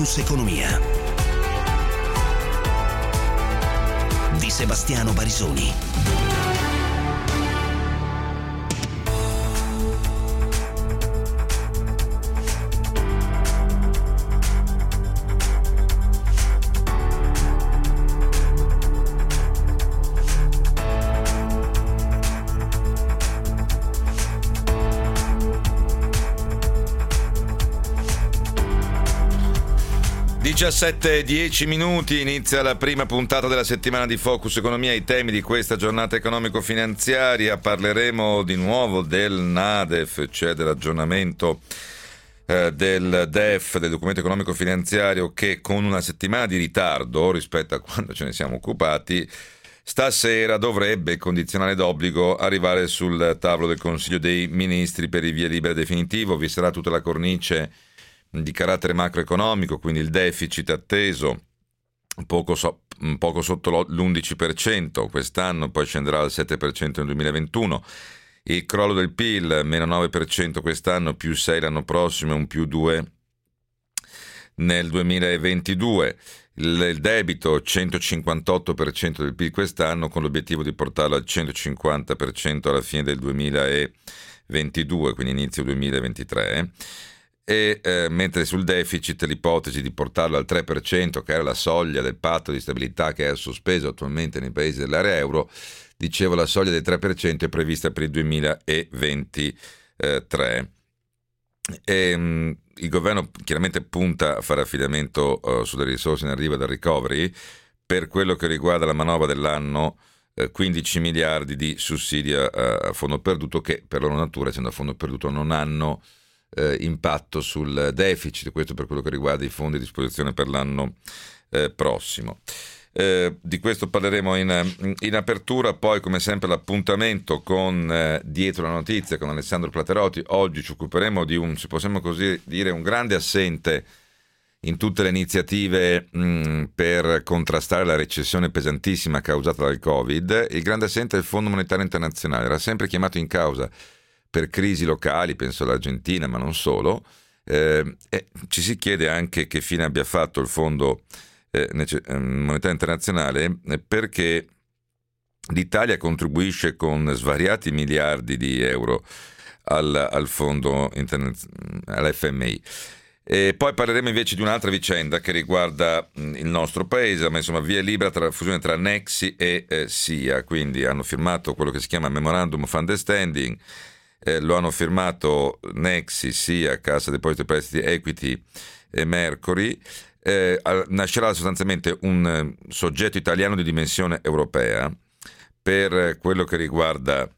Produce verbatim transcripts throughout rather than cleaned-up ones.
Focus Economia di Sebastiano Barisoni. diciassette e dieci minuti, inizia la prima puntata della settimana di Focus Economia. I temi di questa giornata economico-finanziaria: parleremo di nuovo del NADEF, cioè dell'aggiornamento eh, del D E F, del documento economico-finanziario, che con una settimana di ritardo rispetto a quando ce ne siamo occupati, stasera dovrebbe, condizionale d'obbligo, arrivare sul tavolo del Consiglio dei Ministri per il via libera definitivo. Vi sarà tutta la cornice di carattere macroeconomico, quindi il deficit atteso poco, so, poco sotto l'undici per cento quest'anno, poi scenderà al sette per cento nel duemilaventuno, il crollo del P I L meno nove per cento quest'anno, più sei l'anno prossimo e un più due nel duemilaventidue, il, il debito centocinquantotto per cento del P I L quest'anno, con l'obiettivo di portarlo al centocinquanta per cento alla fine del duemilaventidue, quindi inizio duemilaventitré. E eh, mentre sul deficit l'ipotesi di portarlo al tre per cento, che era la soglia del patto di stabilità che è sospeso attualmente nei paesi dell'area euro, dicevo, la soglia del tre per cento è prevista per il duemilaventitré. E, mh, il governo chiaramente punta a fare affidamento uh, sulle risorse in arrivo dal recovery. Per quello che riguarda la manovra dell'anno, uh, quindici miliardi di sussidi a, a fondo perduto, che per loro natura, essendo a fondo perduto, non hanno Eh, impatto sul deficit. Questo per quello che riguarda i fondi a disposizione per l'anno eh, prossimo. Eh, di questo parleremo in, in apertura. Poi, come sempre, l'appuntamento con eh, Dietro la Notizia con Alessandro Platerotti. Oggi ci occuperemo di un, se possiamo così dire, un grande assente in tutte le iniziative mh, per contrastare la recessione pesantissima causata dal Covid. Il grande assente è il Fondo Monetario Internazionale. Era sempre chiamato in causa per crisi locali, penso all'Argentina, ma non solo. Eh, e ci si chiede anche che fine abbia fatto il Fondo eh, Monetario Internazionale, eh, perché l'Italia contribuisce con svariati miliardi di euro al, al Fondo Internaz- all'F M I. E poi parleremo invece di un'altra vicenda che riguarda mh, il nostro paese, ma insomma via libera tra la fusione tra Nexi e eh, S I A. Quindi hanno firmato quello che si chiama Memorandum of Understanding. Eh, lo hanno firmato Nexi, S I A, Cassa Depositi e Prestiti, Equity e Mercury. Eh, nascerà sostanzialmente un eh, soggetto italiano di dimensione europea per eh, quello che riguarda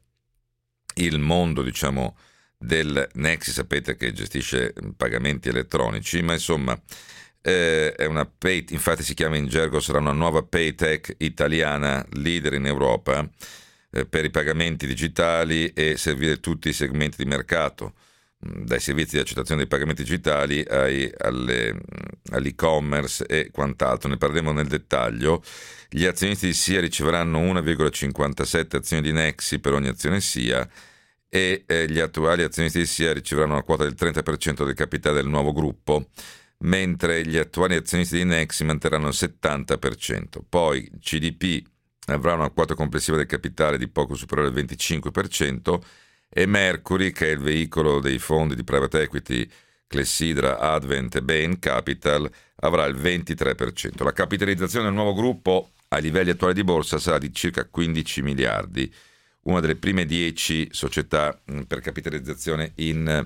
il mondo, diciamo, del Nexi. Sapete che gestisce pagamenti elettronici, ma insomma eh, è una pay, infatti si chiama in gergo, sarà una nuova paytech italiana leader in Europa per i pagamenti digitali e servire tutti i segmenti di mercato, dai servizi di accettazione dei pagamenti digitali ai, alle, all'e-commerce e quant'altro. Ne parleremo nel dettaglio. Gli azionisti di S I A riceveranno uno virgola cinquantasette azioni di Nexi per ogni azione S I A e eh, gli attuali azionisti di S I A riceveranno una quota del trenta per cento del capitale del nuovo gruppo, mentre gli attuali azionisti di Nexi manterranno il settanta per cento. Poi C D P avrà una quota complessiva del capitale di poco superiore al venticinque per cento e Mercury, che è il veicolo dei fondi di private equity Clessidra, Advent e Bain Capital, avrà il ventitré per cento. La capitalizzazione del nuovo gruppo ai livelli attuali di borsa sarà di circa quindici miliardi, una delle prime dieci società per capitalizzazione in,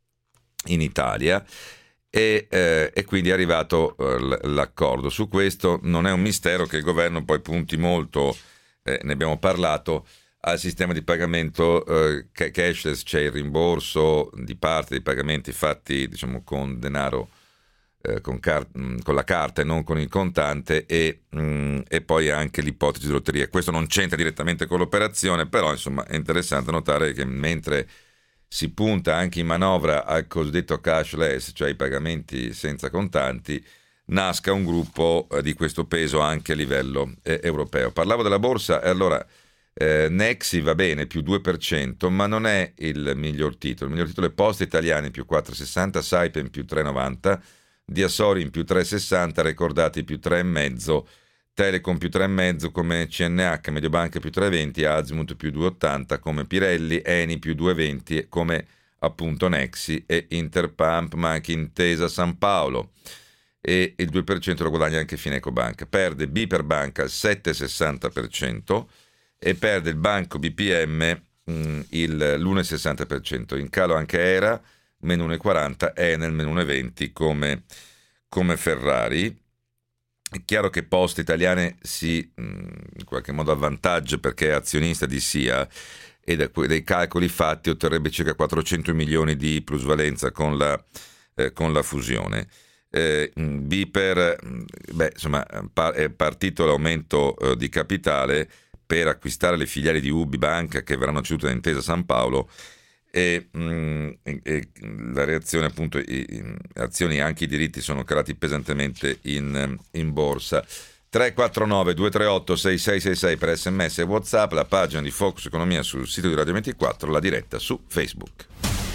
in Italia. E, eh, e quindi è arrivato eh, l'accordo. Su questo non è un mistero che il governo poi punti molto, eh, ne abbiamo parlato, al sistema di pagamento eh, cashless, cioè il rimborso di parte dei pagamenti fatti, diciamo, con denaro, eh, con, car- con la carta e non con il contante, e, mh, e poi anche l'ipotesi di lotteria. Questo non c'entra direttamente con l'operazione, però insomma è interessante notare che mentre si punta anche in manovra al cosiddetto cashless, cioè i pagamenti senza contanti, nasca un gruppo di questo peso anche a livello eh, europeo. Parlavo della borsa e allora eh, Nexi va bene, più due per cento, ma non è il miglior titolo. Il miglior titolo è Poste Italiane più quattro virgola sessanta, Saipem più tre virgola novanta, Diasorin più tre virgola sessanta, Recordati più tre virgola cinque, Telecom più tre virgola cinque come C N H, Mediobanca più tre virgola venti, Azimut più due virgola ottanta come Pirelli, Eni più due virgola venti come appunto Nexi e Interpump, ma anche Intesa San Paolo. E il due per cento lo guadagna anche Fineco Banca. Perde B per Banca il sette virgola sessanta per cento e perde il Banco B P M mh, il, l'uno virgola sessanta per cento. In calo anche Era, meno uno virgola quaranta, Enel meno uno virgola venti come, come Ferrari. È chiaro che Poste Italiane si mh, in qualche modo avvantaggia perché è azionista di S I A e da, dai calcoli fatti otterrebbe circa quattrocento milioni di plusvalenza con la, eh, con la fusione. Eh, Biper, beh, insomma, è partito l'aumento eh, di capitale per acquistare le filiali di Ubi Banca che verranno cedute da Intesa San Paolo e, mh, e la reazione, appunto, i, i, azioni e anche i diritti sono calati pesantemente in, in borsa. tre quattro nove due tre otto sei sei sei sei per sms e WhatsApp, la pagina di Focus Economia sul sito di Radio ventiquattro, la diretta su Facebook.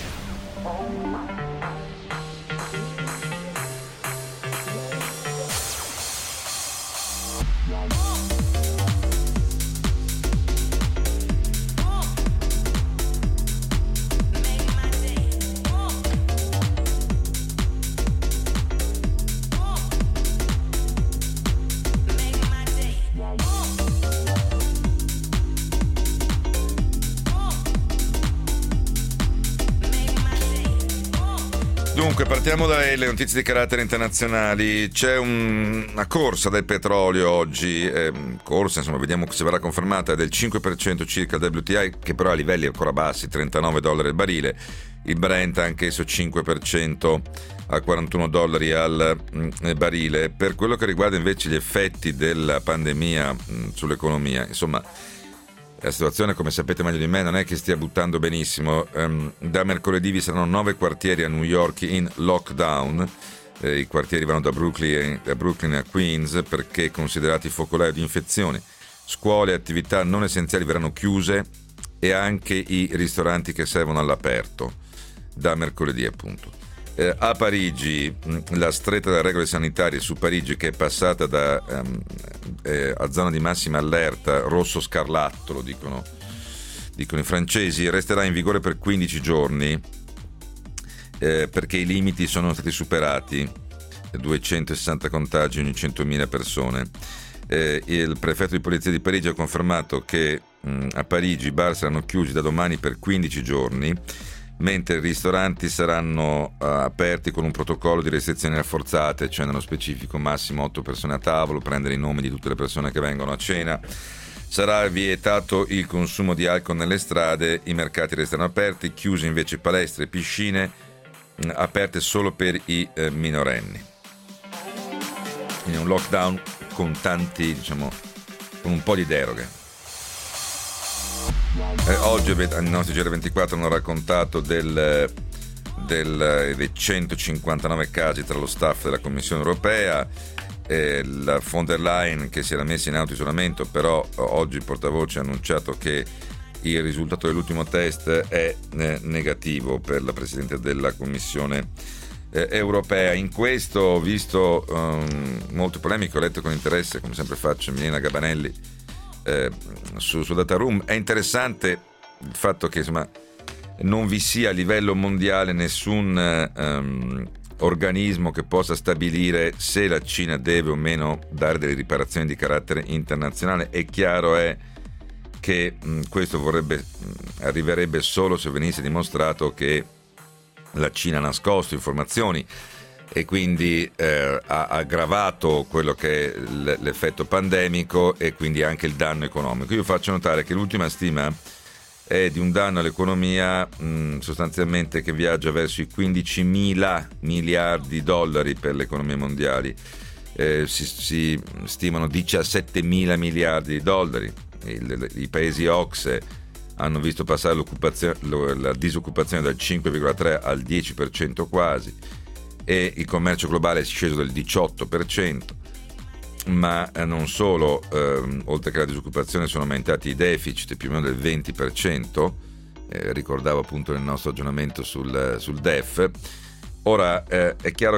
Dunque, partiamo dalle notizie di carattere internazionali. C'è un, una corsa del petrolio oggi, eh, corsa, insomma, vediamo se verrà confermata, del cinque per cento circa il W T I, che però ha livelli ancora bassi, trentanove dollari al barile. Il Brent anch'esso cinque per cento a quarantuno dollari al mh, barile. Per quello che riguarda invece gli effetti della pandemia mh, sull'economia, insomma, la situazione, come sapete meglio di me, non è che stia buttando benissimo. Um, da mercoledì vi saranno nove quartieri a New York in lockdown. Eh, I quartieri vanno da Brooklyn, da Brooklyn a Queens perché considerati focolai di infezioni. Scuole e attività non essenziali verranno chiuse e anche i ristoranti che servono all'aperto. Da mercoledì, appunto. Eh, a Parigi, la stretta delle regole sanitarie su Parigi, che è passata da um, eh, a zona di massima allerta, rosso scarlatto, lo dicono, dicono i francesi, resterà in vigore per quindici giorni eh, perché i limiti sono stati superati, duecentosessanta contagi ogni centomila persone. Eh, il prefetto di polizia di Parigi ha confermato che mh, a Parigi i bar saranno chiusi da domani per quindici giorni, mentre i ristoranti saranno uh, aperti con un protocollo di restrizioni rafforzate, cioè nello specifico massimo otto persone a tavolo, prendere i nomi di tutte le persone che vengono a cena. Sarà vietato il consumo di alcol nelle strade, i mercati resteranno aperti, chiuse invece palestre e piscine, mh, aperte solo per i eh, minorenni. Quindi un lockdown con tanti, diciamo, con un po' di deroghe. Eh, oggi i nostri G R ventiquattro hanno raccontato del, del, dei centocinquantanove casi tra lo staff della Commissione Europea, eh, la von der Leyen che si era messa in autoisolamento, però oggi il portavoce ha annunciato che il risultato dell'ultimo test è eh, negativo per la Presidente della Commissione eh, Europea. In questo ho visto um, molte polemiche, ho letto con interesse, come sempre faccio, Milena Gabanelli Eh, su, su Data Room. È interessante il fatto che, insomma, non vi sia a livello mondiale nessun um, organismo che possa stabilire se la Cina deve o meno dare delle riparazioni di carattere internazionale. È chiaro è che mh, questo vorrebbe mh, arriverebbe solo se venisse dimostrato che la Cina ha nascosto informazioni e quindi eh, ha aggravato quello che è l'effetto pandemico e quindi anche il danno economico. Io faccio notare che l'ultima stima è di un danno all'economia mh, sostanzialmente che viaggia verso i quindicimila miliardi di dollari per le economie mondiali. Eh, si, si stimano diciassettemila miliardi di dollari. Il, i paesi O C S E hanno visto passare l'occupazione, la disoccupazione dal cinque virgola tre al dieci per cento quasi, e il commercio globale è sceso del diciotto per cento, ma non solo, ehm, oltre che la disoccupazione sono aumentati i deficit più o meno del venti per cento, eh, ricordavo appunto nel nostro aggiornamento sul, sul D E F. Ora eh, è chiaro che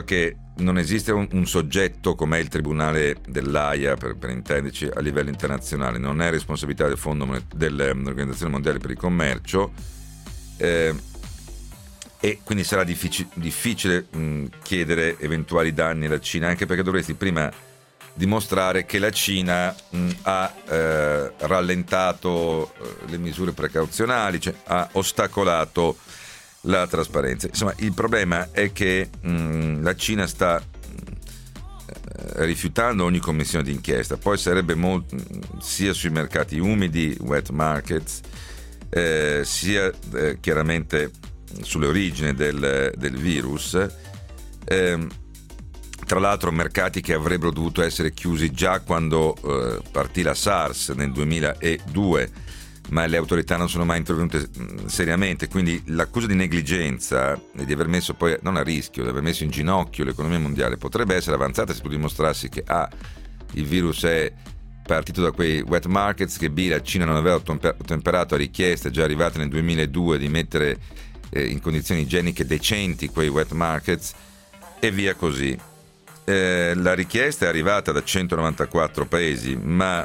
non esiste un, un soggetto come il Tribunale dell'Aia, per, per intenderci, a livello internazionale, non è responsabilità del Fondo dell'Organizzazione Mondiale per il Commercio, eh, e quindi sarà difficile, difficile mh, chiedere eventuali danni alla Cina, anche perché dovresti prima dimostrare che la Cina mh, ha eh, rallentato eh, le misure precauzionali, cioè ha ostacolato la trasparenza. Insomma, il problema è che mh, la Cina sta mh, rifiutando ogni commissione d'inchiesta. Poi sarebbe molto, sia sui mercati umidi, wet markets, eh, sia eh, chiaramente sulle origini del, del virus. Eh, tra l'altro mercati che avrebbero dovuto essere chiusi già quando eh, partì la SARS nel duemiladue, ma le autorità non sono mai intervenute seriamente, quindi l'accusa di negligenza e di aver messo poi, non a rischio, di aver messo in ginocchio l'economia mondiale potrebbe essere avanzata se può dimostrarsi che A, il virus è partito da quei wet markets, che B, la Cina non aveva ottemperato a richieste già arrivate nel duemiladue di mettere eh, in condizioni igieniche decenti quei wet markets, e via così. Eh, la richiesta è arrivata da centonovantaquattro paesi, ma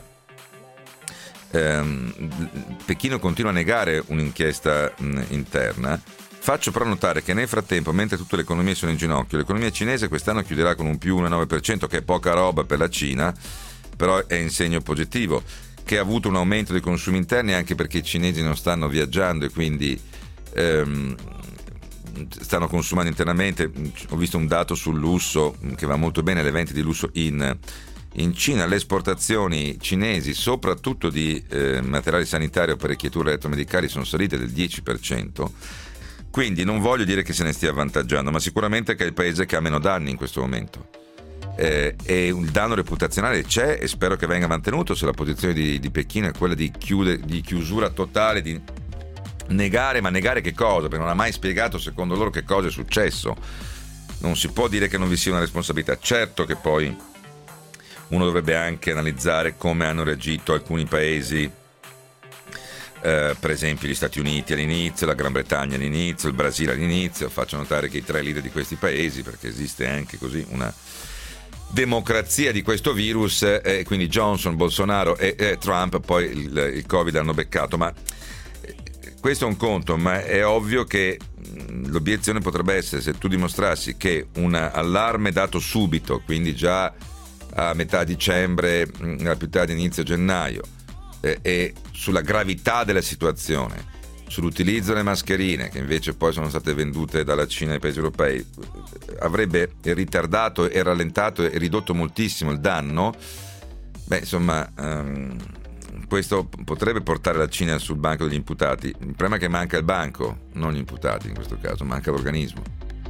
ehm, Pechino continua a negare un'inchiesta mh, interna. Faccio però notare che nel frattempo, mentre tutte le economie sono in ginocchio, l'economia cinese quest'anno chiuderà con un più uno virgola nove per cento, che è poca roba per la Cina, però è in segno positivo, che ha avuto un aumento dei consumi interni anche perché i cinesi non stanno viaggiando e quindi ehm, stanno consumando internamente. Ho visto un dato sul lusso che va molto bene, le vendite di lusso in, in Cina. Le esportazioni cinesi, soprattutto di eh, materiali sanitari o apparecchiature elettromedicali, sono salite del dieci per cento. Quindi non voglio dire che se ne stia avvantaggiando, ma sicuramente che è il paese che ha meno danni in questo momento. Eh, e il danno reputazionale c'è, e spero che venga mantenuto se la posizione di, di Pechino è quella di, chiude, di chiusura totale, di negare, ma negare che cosa? Perché non ha mai spiegato secondo loro che cosa è successo. Non si può dire che non vi sia una responsabilità. Certo che poi uno dovrebbe anche analizzare come hanno reagito alcuni paesi, eh, per esempio gli Stati Uniti all'inizio, la Gran Bretagna all'inizio, il Brasile all'inizio. Faccio notare che i tre leader di questi paesi, perché esiste anche così una democrazia di questo virus, eh, quindi Johnson, Bolsonaro e eh, Trump, poi il, il Covid hanno beccato, ma questo è un conto. Ma è ovvio che l'obiezione potrebbe essere, se tu dimostrassi che un allarme dato subito, quindi già a metà dicembre, a più tardi inizio gennaio, eh, e sulla gravità della situazione, sull'utilizzo delle mascherine, che invece poi sono state vendute dalla Cina ai paesi europei, avrebbe ritardato e rallentato e ridotto moltissimo il danno. Beh, insomma, um, questo potrebbe portare la Cina sul banco degli imputati. Il problema è che manca il banco, non gli imputati in questo caso, manca l'organismo.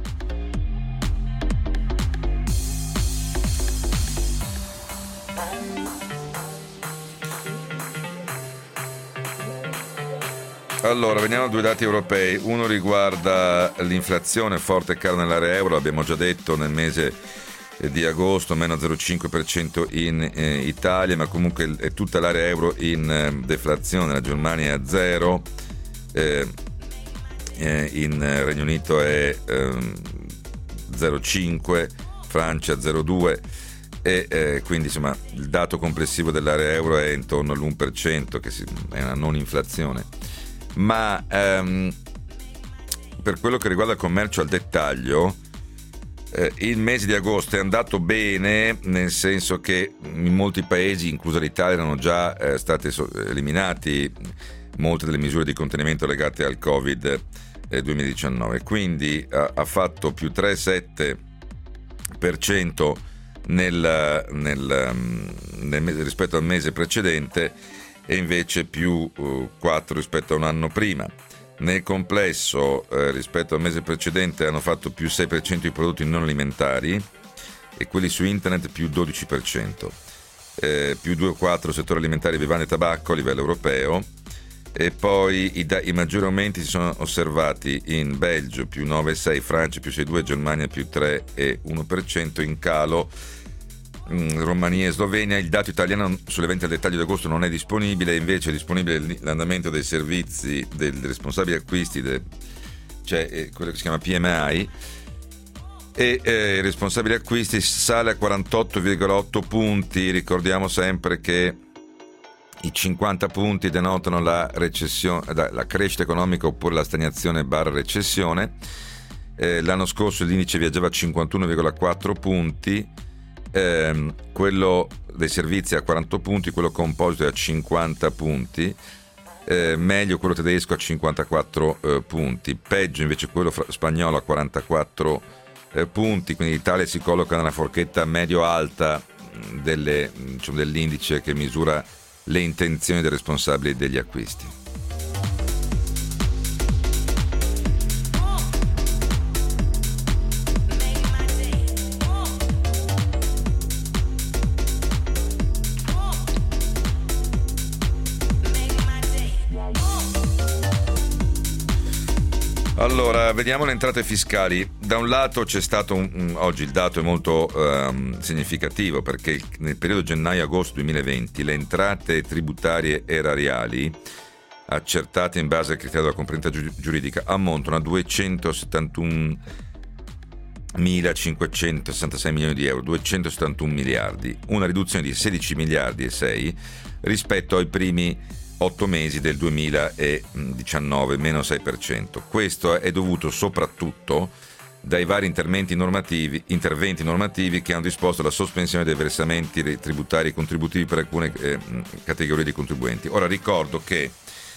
Allora, veniamo a due dati europei. Uno riguarda l'inflazione forte e cara nell'area euro, l'abbiamo già detto, nel mese di agosto meno zero virgola cinque per cento in eh, Italia, ma comunque è tutta l'area euro in eh, deflazione. La Germania è a zero, eh, eh, in Regno Unito è eh, zero virgola cinque, Francia zero virgola due, e eh, quindi insomma il dato complessivo dell'area euro è intorno all'uno per cento, che si, è una non inflazione. Ma ehm, per quello che riguarda il commercio al dettaglio, eh, il mese di agosto è andato bene, nel senso che in molti paesi, inclusa l'Italia, erano già eh, state so- eliminati molte delle misure di contenimento legate al Covid eh, duemiladiciannove, quindi ha, ha fatto più tre virgola sette per cento nel, nel, nel mese, rispetto al mese precedente, e invece più uh, quattro rispetto a un anno prima. Nel complesso, eh, rispetto al mese precedente, hanno fatto più sei per cento i prodotti non alimentari, e quelli su internet più dodici per cento, eh, più due virgola quattro settore alimentari, bevande e tabacco a livello europeo. E poi i, da- i maggiori aumenti si sono osservati in Belgio più nove virgola sei, Francia più sei virgola due, Germania più tre virgola uno per cento, in calo Romania e Slovenia. Il dato italiano sulle vendite al dettaglio di agosto non è disponibile, invece è disponibile l'andamento dei servizi dei responsabili acquisti, de, cioè quello che si chiama P M I, e eh, il responsabile acquisti sale a quarantotto virgola otto punti. Ricordiamo sempre che i cinquanta punti denotano la recessione, la crescita economica oppure la stagnazione barra recessione. Eh, l'anno scorso l'indice viaggiava a cinquantuno virgola quattro punti, ehm, quello dei servizi a quaranta punti, quello composito è a cinquanta punti, eh, meglio quello tedesco a cinquantaquattro eh, punti, peggio invece quello spagnolo a quarantaquattro eh, punti, quindi l'Italia si colloca nella forchetta medio-alta delle, diciamo, dell'indice che misura le intenzioni dei responsabili degli acquisti. Allora, vediamo le entrate fiscali. Da un lato c'è stato un, un, oggi il dato è molto um, significativo, perché nel periodo gennaio-agosto duemilaventi le entrate tributarie erariali accertate in base al criterio della competenza giuridica ammontano a duecentosettantunomilacinquecentosessantasei milioni di euro, duecentosettantuno miliardi, una riduzione di sedici miliardi e sei rispetto ai primi otto mesi del duemiladiciannove, meno sei per cento. Questo è dovuto soprattutto dai vari interventi normativi, interventi normativi che hanno disposto la sospensione dei versamenti tributari e contributivi per alcune eh, categorie di contribuenti. Ora ricordo che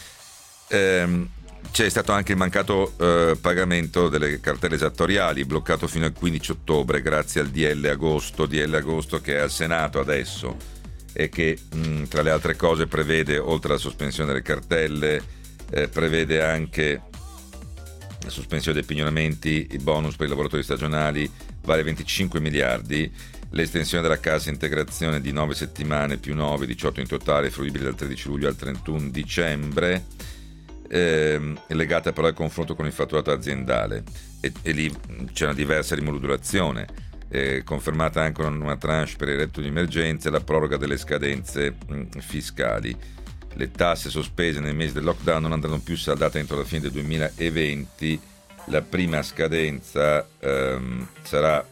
ehm, c'è stato anche il mancato eh, pagamento delle cartelle esattoriali, bloccato fino al quindici ottobre grazie al D L agosto, D L agosto che è al Senato adesso e che mh, tra le altre cose prevede, oltre alla sospensione delle cartelle, eh, prevede anche la sospensione dei pignoramenti, i bonus per i lavoratori stagionali, vale venticinque miliardi, l'estensione della cassa integrazione di nove settimane più nove, diciotto in totale, fruibili dal tredici luglio al trentuno dicembre, eh, legata però al confronto con il fatturato aziendale, e, e lì c'è una diversa rimodulazione. Eh, confermata anche una, una tranche per il reddito di emergenza e la proroga delle scadenze mh, fiscali. Le tasse sospese nei mesi del lockdown non andranno più saldate entro la fine del duemilaventi. La prima scadenza ehm, sarà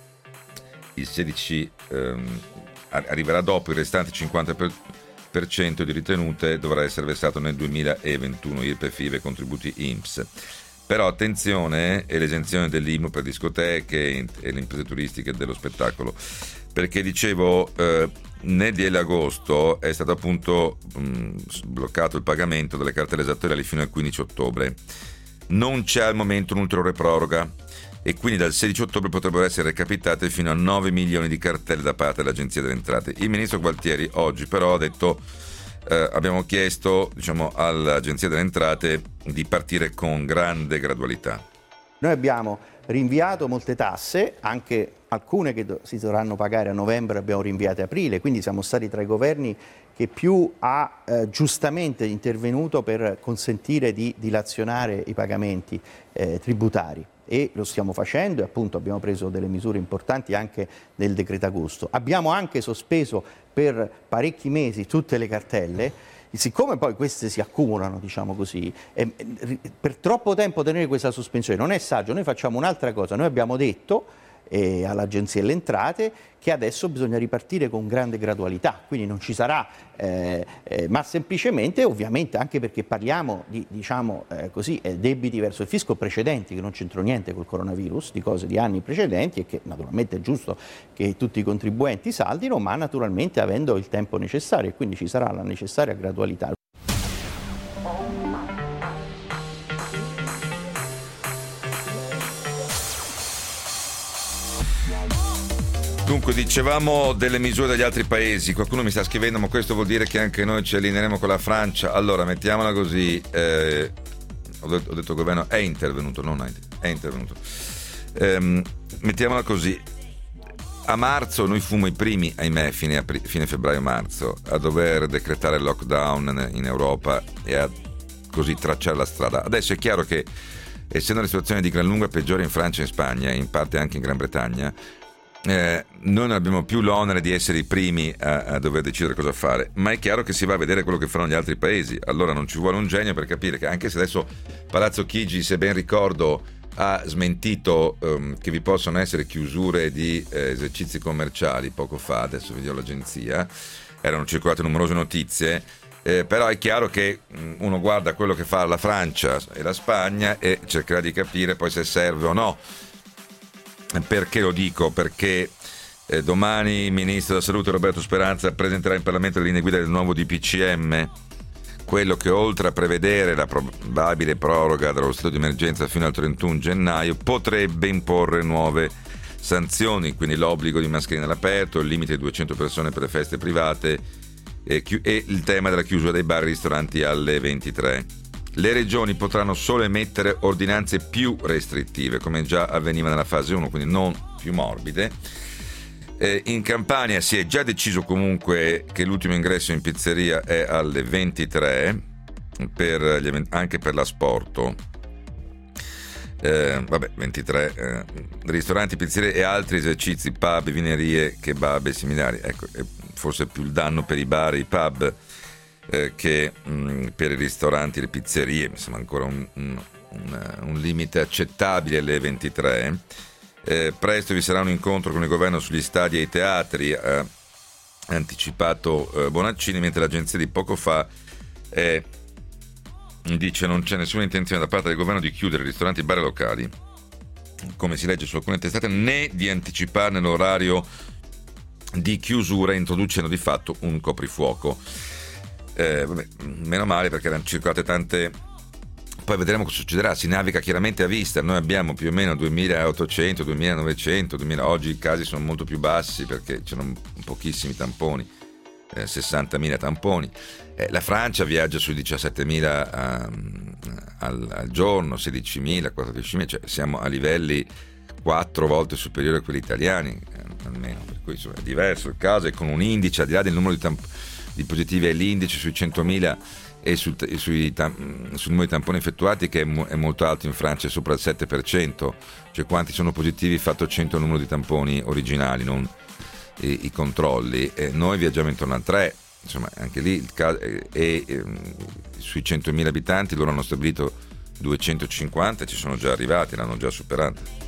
il sedici, ehm, arriverà dopo, il restante cinquanta per cento di ritenute dovrà essere versato nel duemilaventuno, I R P E F, I V A e contributi I N P S. Però attenzione, è l'esenzione dell'I M U per discoteche e le imprese turistiche dello spettacolo, perché dicevo eh, nel D L agosto è stato appunto mh, bloccato il pagamento delle cartelle esattoriali fino al quindici ottobre. Non c'è al momento un'ulteriore proroga e quindi dal sedici ottobre potrebbero essere recapitate fino a nove milioni di cartelle da parte dell'Agenzia delle Entrate. Il ministro Gualtieri oggi però ha detto Eh, abbiamo chiesto, diciamo, all'Agenzia delle Entrate di partire con grande gradualità. Noi abbiamo rinviato molte tasse, anche alcune che do- si dovranno pagare a novembre abbiamo rinviate a aprile, quindi siamo stati tra i governi che più ha eh, giustamente intervenuto per consentire di dilazionare i pagamenti eh, tributari. E lo stiamo facendo e appunto abbiamo preso delle misure importanti anche nel decreto agosto. Abbiamo anche sospeso per parecchi mesi tutte le cartelle, siccome poi queste si accumulano, diciamo così, e per troppo tempo tenere questa sospensione non è saggio. Noi facciamo un'altra cosa, noi abbiamo detto eh, all'Agenzia delle Entrate che adesso bisogna ripartire con grande gradualità, quindi non ci sarà, eh, eh, ma semplicemente, ovviamente, anche perché parliamo di, diciamo eh, così, eh, debiti verso il fisco precedenti, che non c'entrano niente col coronavirus, di cose di anni precedenti, e che naturalmente è giusto che tutti i contribuenti saldino, ma naturalmente avendo il tempo necessario, e quindi ci sarà la necessaria gradualità. Dunque, dicevamo delle misure degli altri paesi. Qualcuno mi sta scrivendo, ma questo vuol dire che anche noi ci allineeremo con la Francia. Allora, mettiamola così, eh, ho, detto, ho detto il governo è intervenuto, non è, è intervenuto. Eh, mettiamola così, a marzo noi fummo i primi, ahimè, fine, apri, fine febbraio-marzo, a dover decretare il lockdown in Europa e a così tracciare la strada. Adesso è chiaro che, essendo la situazione di gran lunga peggiore in Francia e in Spagna, e in parte anche in Gran Bretagna, Eh, noi non abbiamo più l'onere di essere i primi a, a dover decidere cosa fare, ma è chiaro che si va a vedere quello che faranno gli altri paesi. Allora non ci vuole un genio per capire che, anche se adesso Palazzo Chigi, se ben ricordo, ha smentito um, che vi possono essere chiusure di eh, esercizi commerciali poco fa, adesso vi do l'agenzia, erano circolate numerose notizie, eh, però è chiaro che mh, uno guarda quello che fa la Francia e la Spagna e cercherà di capire poi se serve o no. Perché lo dico? Perché eh, domani il Ministro della Salute Roberto Speranza presenterà in Parlamento le linee guida del nuovo D P C M, quello che oltre a prevedere la probabile proroga dello stato di emergenza fino al trentuno gennaio potrebbe imporre nuove sanzioni, quindi l'obbligo di mascherine all'aperto, il limite di duecento persone per le feste private e, chi- e il tema della chiusura dei bar e ristoranti alle ventitré. Le regioni potranno solo emettere ordinanze più restrittive, come già avveniva nella fase uno, quindi non più morbide. Eh, in Campania si è già deciso comunque che l'ultimo ingresso in pizzeria è alle ventitré, per gli, anche per l'asporto. Eh, vabbè, ventitré, eh, ristoranti, pizzerie e altri esercizi, pub, vinerie, kebab e similari. Ecco, forse più il danno per i bar e i pub eh, che mh, per i ristoranti e le pizzerie. Mi sembra ancora un, un, un, un limite accettabile alle ventitré. Eh, presto vi sarà un incontro con il governo sugli stadi e i teatri, ha anticipato eh, Bonaccini, mentre l'agenzia di poco fa eh, dice non c'è nessuna intenzione da parte del governo di chiudere ristoranti, bar e locali, come si legge su alcune testate, né di anticiparne l'orario di chiusura, introducendo di fatto un coprifuoco. Eh, vabbè, meno male, perché erano circolate tante. Poi vedremo cosa succederà, si naviga chiaramente a vista. Noi abbiamo più o meno duemilaottocento, duemilanovecento, duemila, oggi i casi sono molto più bassi perché c'erano pochissimi tamponi, eh, sessantamila tamponi. Eh, la Francia viaggia sui diciassettemila um, al, al giorno, sedicimila, quattordicimila, cioè siamo a livelli quattro volte superiori a quelli italiani, eh, almeno, per cui insomma, è diverso il caso, e con un indice, al di là del numero di, tamp- di positivi, è l'indice sui centomila e sul, sui, tam, sul numero di tamponi effettuati, che è, mo, è molto alto in Francia, è sopra il sette per cento, cioè quanti sono positivi fatto cento il numero di tamponi originali, non i, i controlli. E noi viaggiamo intorno al tre, insomma anche lì il caso, e, e, e sui centomila abitanti loro hanno stabilito duecentocinquanta, ci sono già arrivati, l'hanno già superato.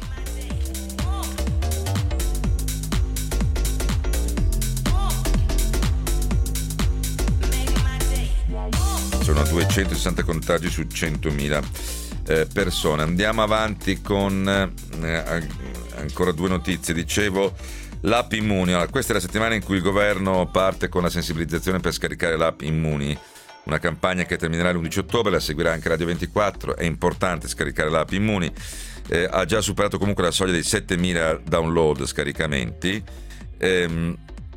Sono duecentosessanta contagi su centomila eh, persone. Andiamo avanti con eh, ancora due notizie. Dicevo, l'app Immuni. Allora, questa è la settimana in cui il governo parte con la sensibilizzazione per scaricare l'app Immuni, una campagna che terminerà l'undici ottobre, la seguirà anche Radio ventiquattro. È importante scaricare l'app Immuni. Eh, ha già superato comunque la soglia dei settemila download, scaricamenti. Ehm,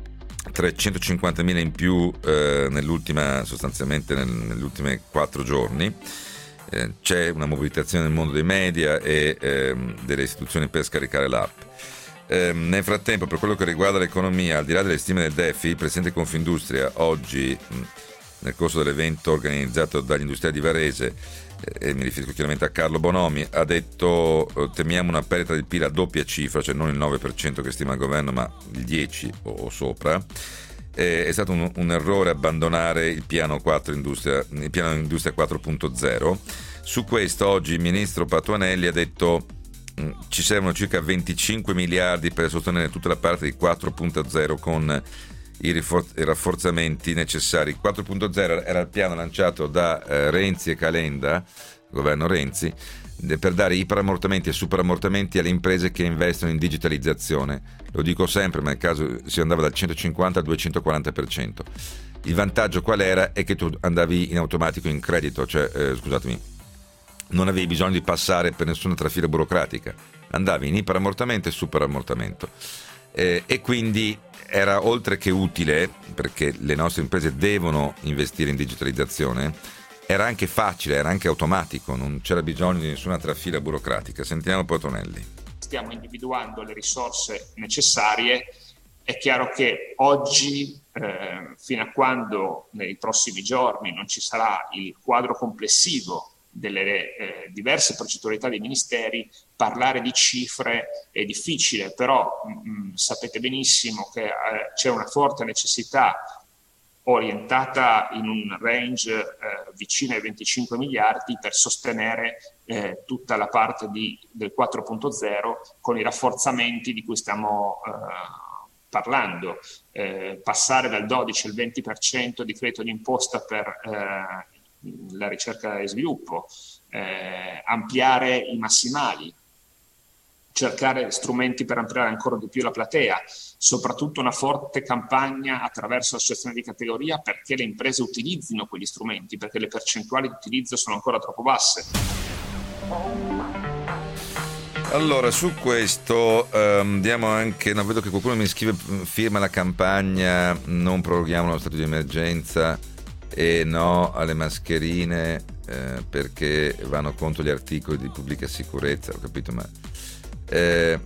trecentocinquantamila in più eh, nell'ultima, sostanzialmente nel, negli ultimi quattro giorni. Eh, c'è una mobilitazione nel mondo dei media e eh, delle istituzioni per scaricare l'app. Eh, nel frattempo, per quello che riguarda l'economia, al di là delle stime del D E F I, il presidente di Confindustria oggi, mh, nel corso dell'evento organizzato dagli industriali di Varese, eh, e mi riferisco chiaramente a Carlo Bonomi, ha detto eh, temiamo una perdita di P I L a doppia cifra, cioè non il nove per cento che stima il governo, ma il dieci per cento o, o sopra. Eh, è stato un, un errore abbandonare il piano quattro industria, il piano industria quattro punto zero. Su questo oggi il ministro Patuanelli ha detto mh, ci servono circa venticinque miliardi per sostenere tutta la parte di quattro punto zero con i, rifor- i rafforzamenti necessari. quattro punto zero era il piano lanciato da eh, Renzi e Calenda, governo Renzi, de- per dare iperammortamenti e superammortamenti alle imprese che investono in digitalizzazione. Lo dico sempre, ma nel caso si andava dal centocinquanta al duecentoquaranta per cento. Il vantaggio qual era? È che tu andavi in automatico in credito, cioè eh, scusatemi, non avevi bisogno di passare per nessuna trafila burocratica, andavi in iperammortamento e superammortamento. Eh, e quindi era oltre che utile, perché le nostre imprese devono investire in digitalizzazione, era anche facile, era anche automatico, non c'era bisogno di nessuna trafila burocratica. Sentiamo Patuanelli. Stiamo individuando le risorse necessarie. È chiaro che oggi, eh, fino a quando nei prossimi giorni non ci sarà il quadro complessivo delle eh, diverse proceduralità dei ministeri, parlare di cifre è difficile, però mh, sapete benissimo che eh, c'è una forte necessità orientata in un range eh, vicino ai venticinque miliardi per sostenere eh, tutta la parte di, del quattro punto zero con i rafforzamenti di cui stiamo eh, parlando. Eh, passare dal dodici al venti per cento di credito d'imposta per eh, la ricerca e sviluppo, eh, ampliare i massimali, cercare strumenti per ampliare ancora di più la platea, soprattutto una forte campagna attraverso associazioni di categoria perché le imprese utilizzino quegli strumenti, perché le percentuali di utilizzo sono ancora troppo basse. Allora, su questo um, diamo anche, no, vedo che qualcuno mi scrive, firma la campagna non proroghiamo lo stato di emergenza e no alle mascherine eh, perché vanno contro gli articoli di pubblica sicurezza, ho capito, ma Eh,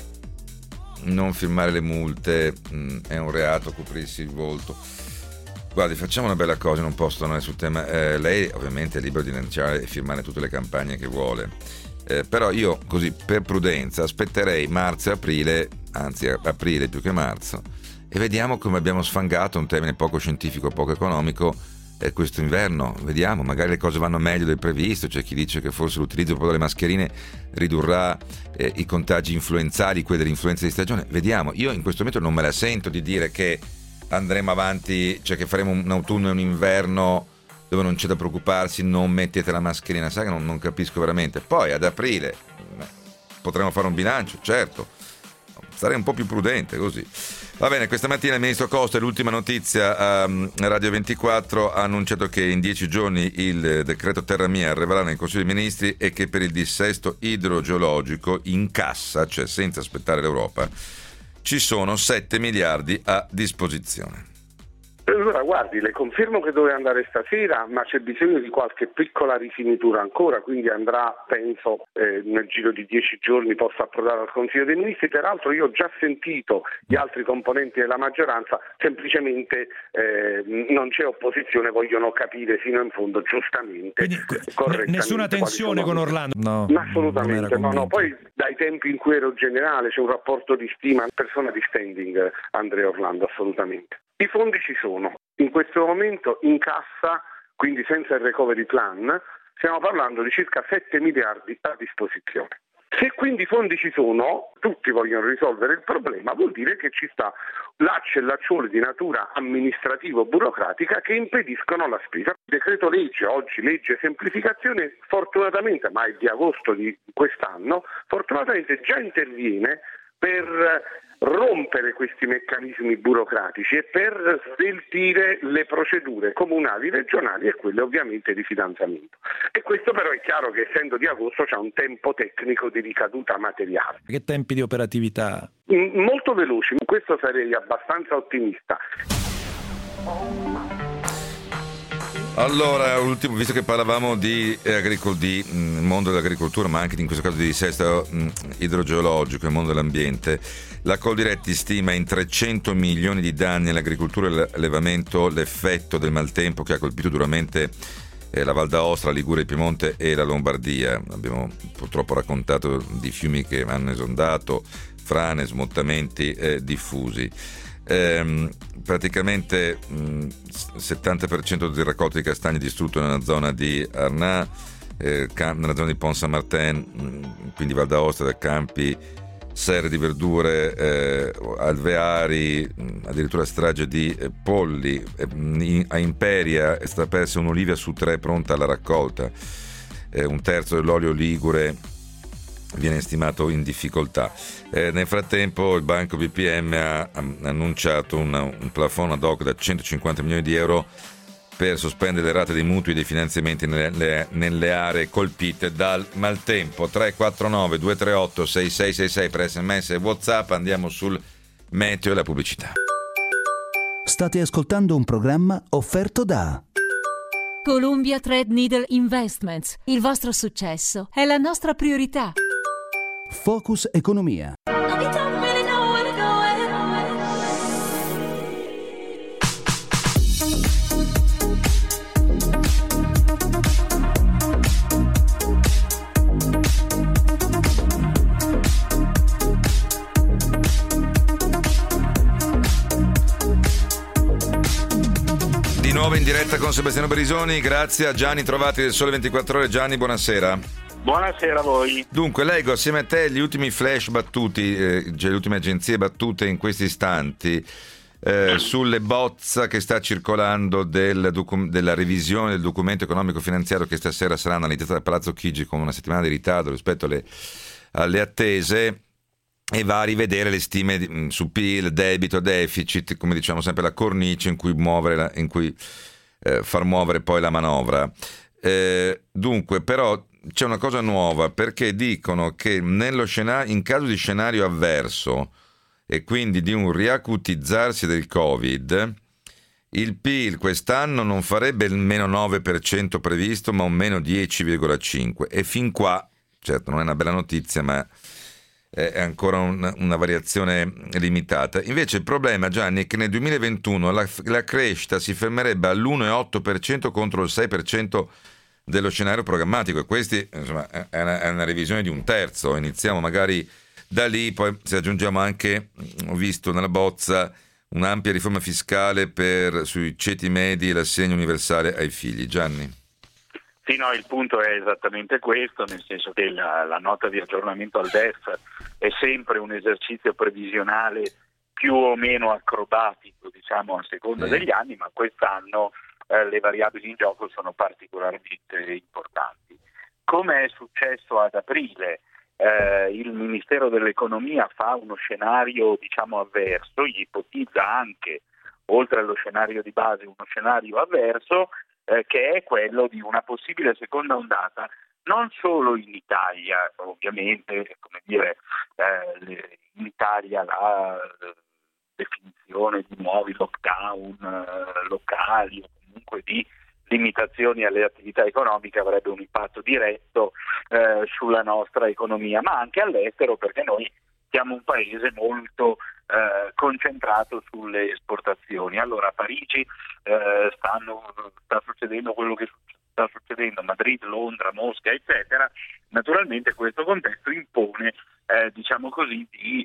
non firmare le multe mh, è un reato, coprirsi il volto. Guardi, facciamo una bella cosa, non posso tornare sul tema. Eh, lei ovviamente è libero di lanciare e firmare tutte le campagne che vuole, eh, però io così per prudenza aspetterei marzo e aprile, anzi aprile più che marzo, e vediamo come abbiamo sfangato, un termine poco scientifico, poco economico, eh, questo inverno. Vediamo, magari le cose vanno meglio del previsto. C'è chi dice che forse l'utilizzo proprio delle mascherine ridurrà eh, i contagi influenzali, quelli dell'influenza di stagione. Vediamo, io in questo momento non me la sento di dire che andremo avanti, cioè che faremo un autunno e un inverno dove non c'è da preoccuparsi, non mettete la mascherina, sai che non, non capisco veramente. Poi ad aprile eh, potremo fare un bilancio, certo, sarei un po' più prudente così. Va bene, questa mattina il ministro Costa, l'ultima notizia a Radio ventiquattro, ha annunciato che in dieci giorni il decreto Terra Mia arriverà nel Consiglio dei Ministri e che per il dissesto idrogeologico in cassa, cioè senza aspettare l'Europa, ci sono sette miliardi a disposizione. Allora guardi, le confermo che doveva andare stasera, ma c'è bisogno di qualche piccola rifinitura ancora, quindi andrà, penso, eh, nel giro di dieci giorni possa approdare al Consiglio dei Ministri. Peraltro io ho già sentito gli altri componenti della maggioranza, semplicemente eh, non c'è opposizione, vogliono capire fino in fondo giustamente, quindi, correttamente. Nessuna tensione con Orlando? No, ma assolutamente, no, no. Poi dai tempi in cui ero generale c'è un rapporto di stima, persona di standing Andrea Orlando, assolutamente. I fondi ci sono, in questo momento in cassa, quindi senza il recovery plan, stiamo parlando di circa sette miliardi a disposizione. Se quindi i fondi ci sono, tutti vogliono risolvere il problema, vuol dire che ci sta lacci e lacciuoli di natura amministrativo-burocratica che impediscono la spesa. Il decreto legge, oggi legge semplificazione, fortunatamente, ma è di agosto di quest'anno, fortunatamente già interviene per rompere questi meccanismi burocratici e per sveltire le procedure comunali, regionali e quelle ovviamente di fidanzamento. E questo però è chiaro che essendo di agosto c'è un tempo tecnico di ricaduta materiale. Che tempi di operatività? M- molto veloci, in questo sarei abbastanza ottimista. Allora, ultimo, visto che parlavamo di, eh, agricol- di mh, mondo dell'agricoltura, ma anche in questo caso di dissesto mh, idrogeologico e mondo dell'ambiente, la Coldiretti stima in trecento milioni di danni all'agricoltura e all'allevamento l'effetto del maltempo che ha colpito duramente eh, la Val d'Aosta, la Liguria, il Piemonte e la Lombardia. Abbiamo purtroppo raccontato di fiumi che hanno esondato, frane, smottamenti eh, diffusi. Eh, praticamente il settanta per cento del raccolto di castagni distrutto nella zona di Arnà, eh, cam- nella zona di Pont Saint-Martin, mh, quindi Val d'Aosta, da campi, serre di verdure, eh, alveari, mh, addirittura strage di eh, polli. Eh, in, a Imperia è stata persa un'oliva su tre pronta alla raccolta, eh, un terzo dell'olio ligure viene stimato in difficoltà. Eh, nel frattempo il banco B P M ha annunciato una, un plafond ad hoc da centocinquanta milioni di euro per sospendere le rate dei mutui e dei finanziamenti nelle, nelle aree colpite dal maltempo. Tre quattro nove due tre otto sei sei sei sei per sms e WhatsApp. Andiamo sul meteo e la pubblicità. State ascoltando un programma offerto da Columbia Threadneedle Investments. Il vostro successo è la nostra priorità. Focus Economia. diretta con Sebastiano Berisoni, grazie a Gianni Trovati del Sole ventiquattro Ore. Gianni, buonasera. Buonasera a voi. Dunque, leggo assieme a te gli ultimi flash battuti, eh, cioè le ultime agenzie battute in questi istanti eh, sulle bozza che sta circolando del docu- della revisione del documento economico finanziario che stasera sarà analizzata da Palazzo Chigi con una settimana di ritardo rispetto alle, alle attese, e va a rivedere le stime di, su P I L, debito, deficit, come diciamo sempre la cornice in cui muovere la, in cui eh, far muovere poi la manovra. Eh, dunque, però c'è una cosa nuova, perché dicono che nello scenario, in caso di scenario avverso e quindi di un riacutizzarsi del Covid, il P I L quest'anno non farebbe il meno nove per cento previsto, ma un meno dieci virgola cinque per cento. E fin qua, certo non è una bella notizia, ma è ancora un, una variazione limitata. Invece il problema, Gianni, è che nel duemilaventuno la, la crescita si fermerebbe all'uno virgola otto per cento contro il sei per cento dello scenario programmatico, e questi insomma è una, è una revisione di un terzo. Iniziamo magari da lì, poi se aggiungiamo anche, ho visto nella bozza, un'ampia riforma fiscale per sui ceti medi e l'assegno universale ai figli. Gianni? Sì, no, il punto è esattamente questo, nel senso che la, la nota di aggiornamento al D E F è sempre un esercizio previsionale più o meno acrobatico, diciamo, a seconda mm. degli anni, ma quest'anno eh, le variabili in gioco sono particolarmente importanti. Come è successo ad aprile, eh, il Ministero dell'Economia fa uno scenario, diciamo, avverso, gli ipotizza anche, oltre allo scenario di base, uno scenario avverso, eh, che è quello di una possibile seconda ondata, non solo in Italia, ovviamente, come dire, eh, in Italia la definizione di nuovi lockdown eh, locali o comunque di limitazioni alle attività economiche avrebbe un impatto diretto eh, sulla nostra economia, ma anche all'estero, perché noi siamo un paese molto eh, concentrato sulle esportazioni. Allora a Parigi eh, stanno, sta succedendo quello che sta succedendo, Madrid, Londra, Mosca, eccetera. Naturalmente questo contesto impone, eh, diciamo così, di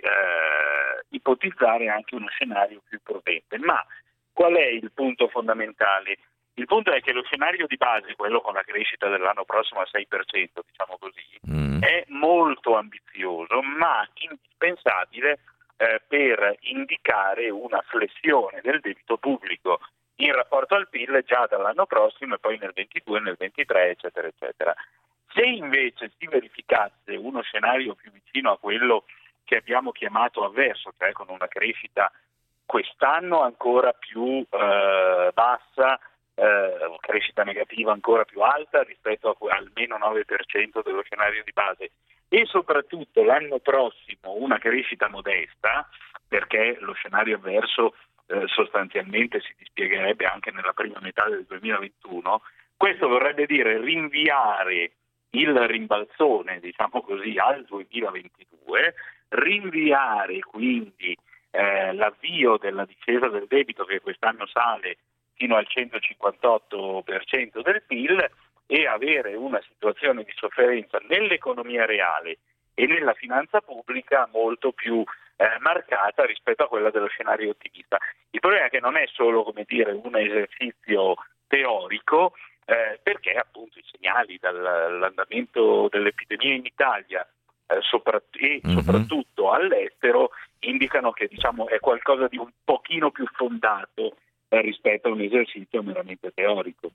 eh, ipotizzare anche uno scenario più potente. Ma qual è il punto fondamentale? Il punto è che lo scenario di base, quello con la crescita dell'anno prossimo al sei per cento, diciamo così, mm. è molto ambizioso, ma indispensabile eh, per indicare una flessione del debito pubblico in rapporto al P I L già dall'anno prossimo e poi nel ventidue, nel ventitré, eccetera, eccetera. Se invece si verificasse uno scenario più vicino a quello che abbiamo chiamato avverso, cioè con una crescita quest'anno ancora più eh, bassa, Eh, crescita negativa ancora più alta rispetto a, al meno nove per cento dello scenario di base, e soprattutto l'anno prossimo una crescita modesta, perché lo scenario avverso eh, sostanzialmente si dispiegherebbe anche nella prima metà del duemilaventuno, questo vorrebbe dire rinviare il rimbalzone, diciamo così, al duemilaventidue, rinviare quindi eh, l'avvio della discesa del debito, che quest'anno sale fino al centocinquantotto per cento del P I L, e avere una situazione di sofferenza nell'economia reale e nella finanza pubblica molto più eh, marcata rispetto a quella dello scenario ottimista. Il problema è che non è solo, come dire, un esercizio teorico, eh, perché appunto i segnali dall'andamento dell'epidemia in Italia eh, sopra- e mm-hmm. soprattutto all'estero indicano che, diciamo, è qualcosa di un pochino più fondato rispetto a un esercizio meramente teorico.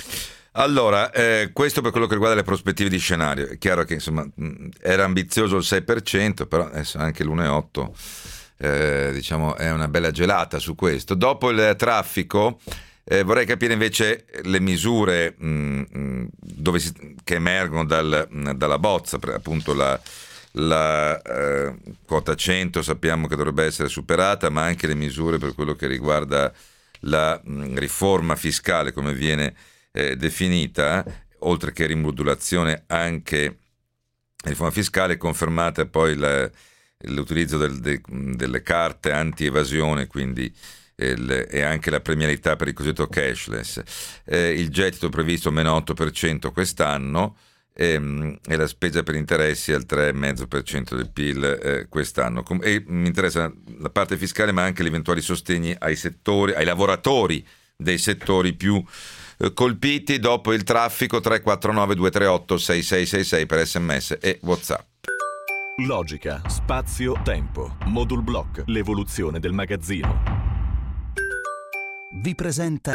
Allora, eh, questo per quello che riguarda le prospettive di scenario. È chiaro che insomma era ambizioso il sei per cento, però adesso anche l'uno virgola otto per cento eh, diciamo è una bella gelata su questo. Dopo il traffico eh, vorrei capire invece le misure mh, dove si, che emergono dal, dalla bozza, per, appunto la La eh, quota cento sappiamo che dovrebbe essere superata, ma anche le misure per quello che riguarda la mh, riforma fiscale, come viene eh, definita, oltre che rimodulazione anche la riforma fiscale, confermata poi la, l'utilizzo del, de, delle carte anti-evasione, quindi eh, le, e anche la premialità per il cosiddetto cashless, eh, il gettito previsto meno otto per cento quest'anno, E, e la spesa per interessi al tre virgola cinque per cento del P I L eh, quest'anno. E mi interessa la parte fiscale, ma anche gli eventuali sostegni ai settori, ai lavoratori dei settori più eh, colpiti. Dopo il traffico tre quattro nove due tre otto sei sei sei sei per sms e WhatsApp. Logica, spazio, tempo. Modul Block, l'evoluzione del magazzino. Vi presenta.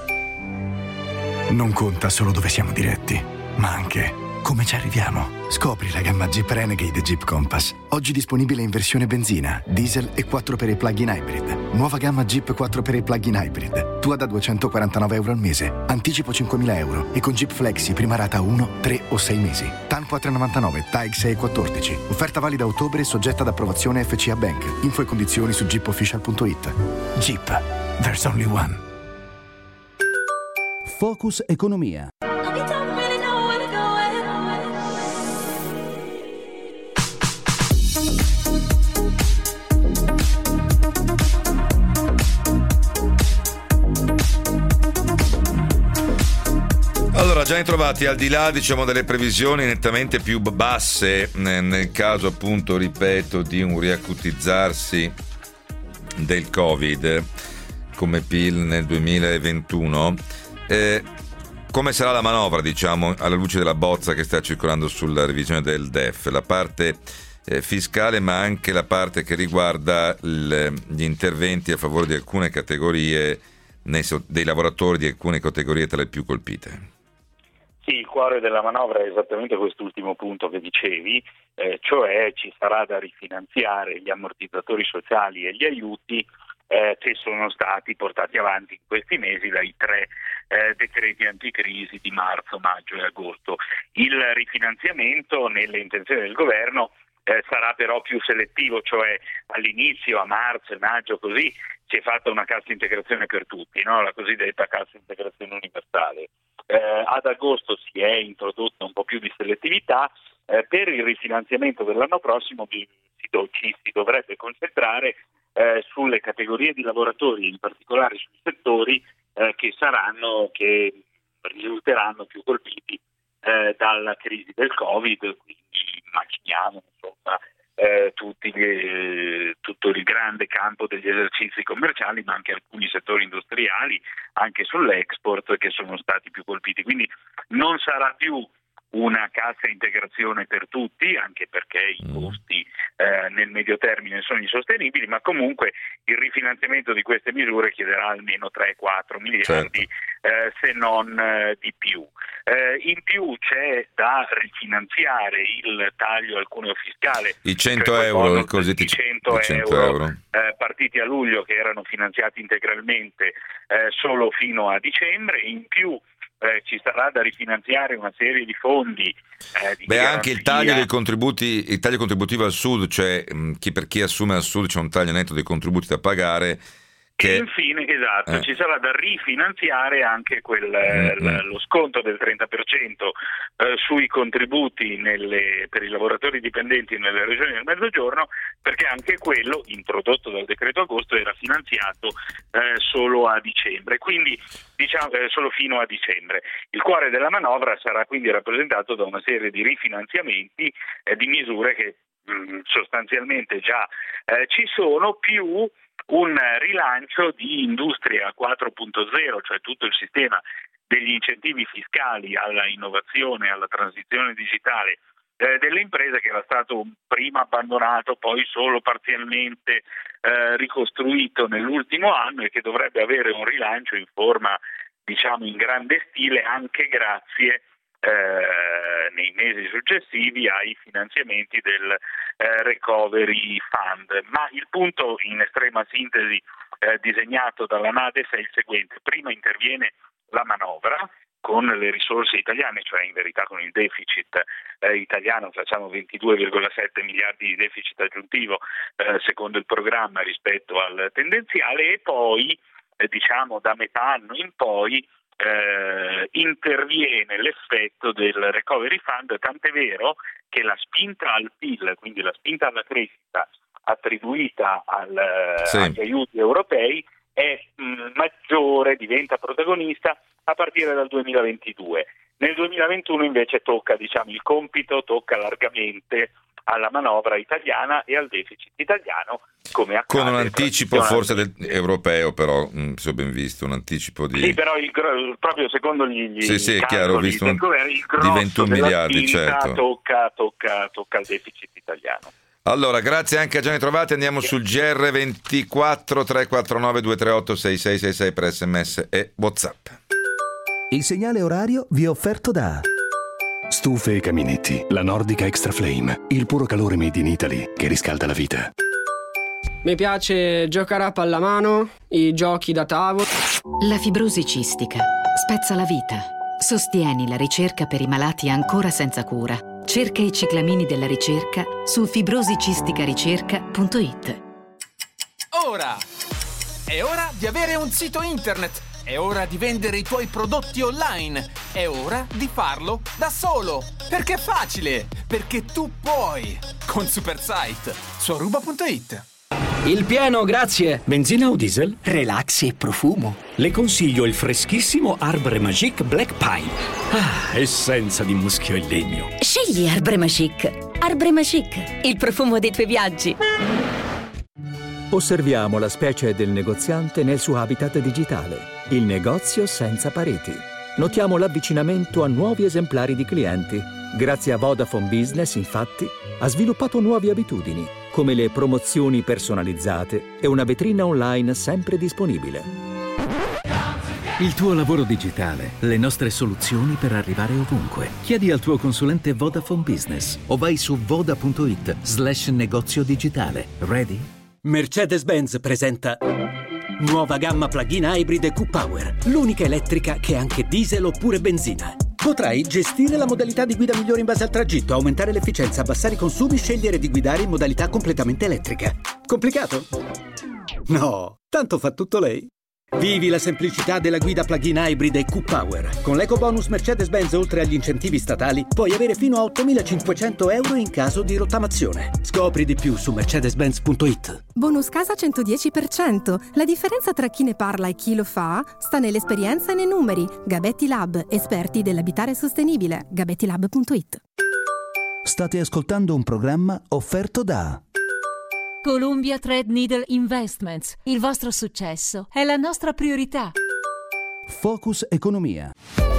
Non conta solo dove siamo diretti, ma anche come ci arriviamo. Scopri la gamma Jeep Renegade e Jeep Compass. Oggi disponibile in versione benzina, diesel e quattro per i plug-in hybrid. Nuova gamma Jeep quattro per i plug-in hybrid. Tua da duecentoquarantanove euro al mese. Anticipo cinquemila euro. E con Jeep Flexi prima rata uno, tre o sei mesi. T A N quattro virgola novantanove, T A X sei virgola quattordici. Offerta valida a ottobre, soggetta ad approvazione F C A Bank. Info e condizioni su jeep official punto it. Jeep. There's only one. Focus Economia. Allora, già ritrovati, al di là, diciamo, delle previsioni nettamente più basse, nel caso appunto, ripeto, di un riacutizzarsi del Covid come P I L nel duemilaventuno, eh, come sarà la manovra, diciamo, alla luce della bozza che sta circolando sulla revisione del D E F, la parte eh, fiscale, ma anche la parte che riguarda il, gli interventi a favore di alcune categorie, nei, dei lavoratori di alcune categorie tra le più colpite? Sì, il cuore della manovra è esattamente quest'ultimo punto che dicevi, eh, cioè ci sarà da rifinanziare gli ammortizzatori sociali e gli aiuti eh, che sono stati portati avanti in questi mesi dai tre eh, decreti anticrisi di marzo, maggio e agosto. Il rifinanziamento, nelle intenzioni del governo, eh, sarà però più selettivo, cioè all'inizio, a marzo e maggio così, si è fatta una cassa integrazione per tutti, no? La cosiddetta cassa integrazione universale. Eh, ad agosto si è introdotta un po' più di selettività. Eh, per il rifinanziamento dell'anno prossimo ci si, si dovrebbe concentrare eh, sulle categorie di lavoratori, in particolare sui settori eh, che saranno, che risulteranno più colpiti eh, dalla crisi del Covid, quindi immaginiamo insomma Eh, tutti, eh, tutto il grande campo degli esercizi commerciali, ma anche alcuni settori industriali, anche sull'export, che sono stati più colpiti. Quindi non sarà più una cassa integrazione per tutti, anche perché i costi eh, nel medio termine sono insostenibili, ma comunque il rifinanziamento di queste misure chiederà almeno tre quattro miliardi, certo. eh, se non eh, di più. Eh, in più c'è da rifinanziare il taglio al cuneo fiscale, i cento cioè euro, i cosiddetti cento euro eh, partiti a luglio, che erano finanziati integralmente eh, solo fino a dicembre. In più Eh, ci sarà da rifinanziare una serie di fondi. Eh, di Beh, garanzia. Anche il taglio dei contributi, il taglio contributivo al sud, cioè mh, chi, per chi assume al sud c'è un taglio netto dei contributi da pagare. Che... E infine, esatto, eh. ci sarà da rifinanziare anche quel, mm-hmm. l- lo sconto del trenta per cento eh, sui contributi nelle, per i lavoratori dipendenti nelle regioni del Mezzogiorno, perché anche quello, introdotto dal decreto agosto, era finanziato eh, solo a dicembre, quindi diciamo eh, solo fino a dicembre. Il cuore della manovra sarà quindi rappresentato da una serie di rifinanziamenti eh, di misure che mh, sostanzialmente già eh, ci sono, più un rilancio di Industria quattro punto zero, cioè tutto il sistema degli incentivi fiscali alla innovazione, alla transizione digitale eh, delle imprese, che era stato prima abbandonato, poi solo parzialmente eh, ricostruito nell'ultimo anno, e che dovrebbe avere un rilancio in forma, diciamo, in grande stile, anche grazie Eh, nei mesi successivi ai finanziamenti del eh, Recovery Fund. Ma il punto, in estrema sintesi, eh, disegnato dalla NADEF è il seguente: prima interviene la manovra con le risorse italiane, cioè in verità con il deficit eh, italiano, facciamo ventidue virgola sette miliardi di deficit aggiuntivo eh, secondo il programma rispetto al tendenziale, e poi eh, diciamo da metà anno in poi Eh, interviene l'effetto del Recovery Fund, tant'è vero che la spinta al P I L, quindi la spinta alla crescita attribuita al, sì. agli aiuti europei, è mh, maggiore, diventa protagonista a partire dal duemilaventidue. Nel duemilaventuno invece tocca, diciamo, il compito tocca largamente alla manovra italiana e al deficit italiano, come accade con un anticipo forse del, europeo, però mh, se ho ben visto un anticipo di sì, però il, proprio secondo gli, gli sì, sì, calcoli, chiaro, ho visto un, il di ventuno miliardi, certo. tocca, tocca, tocca il deficit italiano. Allora, grazie anche a Gianni Trovati. Andiamo sul G R ventiquattro tre quattro nove due tre otto sei sei sei sei per sms e WhatsApp. Il segnale orario vi è offerto da Stufe e caminetti, la Nordica Extra Flame, il puro calore made in Italy che riscalda la vita. Mi piace giocare a pallamano, i giochi da tavolo. La fibrosi cistica spezza la vita. Sostieni la ricerca per i malati ancora senza cura. Cerca i ciclamini della ricerca su fibrosicistica-ricerca punto it. Ora! È ora di avere un sito internet. È ora di vendere i tuoi prodotti online. È ora di farlo da solo. Perché è facile. Perché tu puoi. Con Supersite su aruba punto it. Il pieno, grazie. Benzina o diesel? Relax e profumo. Le consiglio il freschissimo Arbre Magique Black Pine. Ah, essenza di muschio e legno. Scegli Arbre Magique. Arbre Magique, il profumo dei tuoi viaggi. Osserviamo la specie del negoziante nel suo habitat digitale, il negozio senza pareti. Notiamo l'avvicinamento a nuovi esemplari di clienti. Grazie a Vodafone Business, infatti, ha sviluppato nuove abitudini, come le promozioni personalizzate e una vetrina online sempre disponibile. Il tuo lavoro digitale, le nostre soluzioni per arrivare ovunque. Chiedi al tuo consulente Vodafone Business o vai su voda punto it slash negozio digitale. Ready? Mercedes-Benz presenta nuova gamma plug-in hybrid e Q-Power, l'unica elettrica che è anche diesel oppure benzina. Potrai gestire la modalità di guida migliore in base al tragitto, aumentare l'efficienza, abbassare i consumi, scegliere di guidare in modalità completamente elettrica. Complicato? No, tanto fa tutto lei. Vivi la semplicità della guida plug-in hybrid e Q-Power. Con l'EcoBonus Mercedes-Benz, oltre agli incentivi statali, puoi avere fino a ottomilacinquecento euro in caso di rottamazione. Scopri di più su mercedes benz punto it. Bonus casa centodieci per cento. La differenza tra chi ne parla e chi lo fa sta nell'esperienza e nei numeri. Gabetti Lab, esperti dell'abitare sostenibile. gabetti lab punto it. State ascoltando un programma offerto da Columbia Threadneedle Investments. Il vostro successo è la nostra priorità. Focus Economia.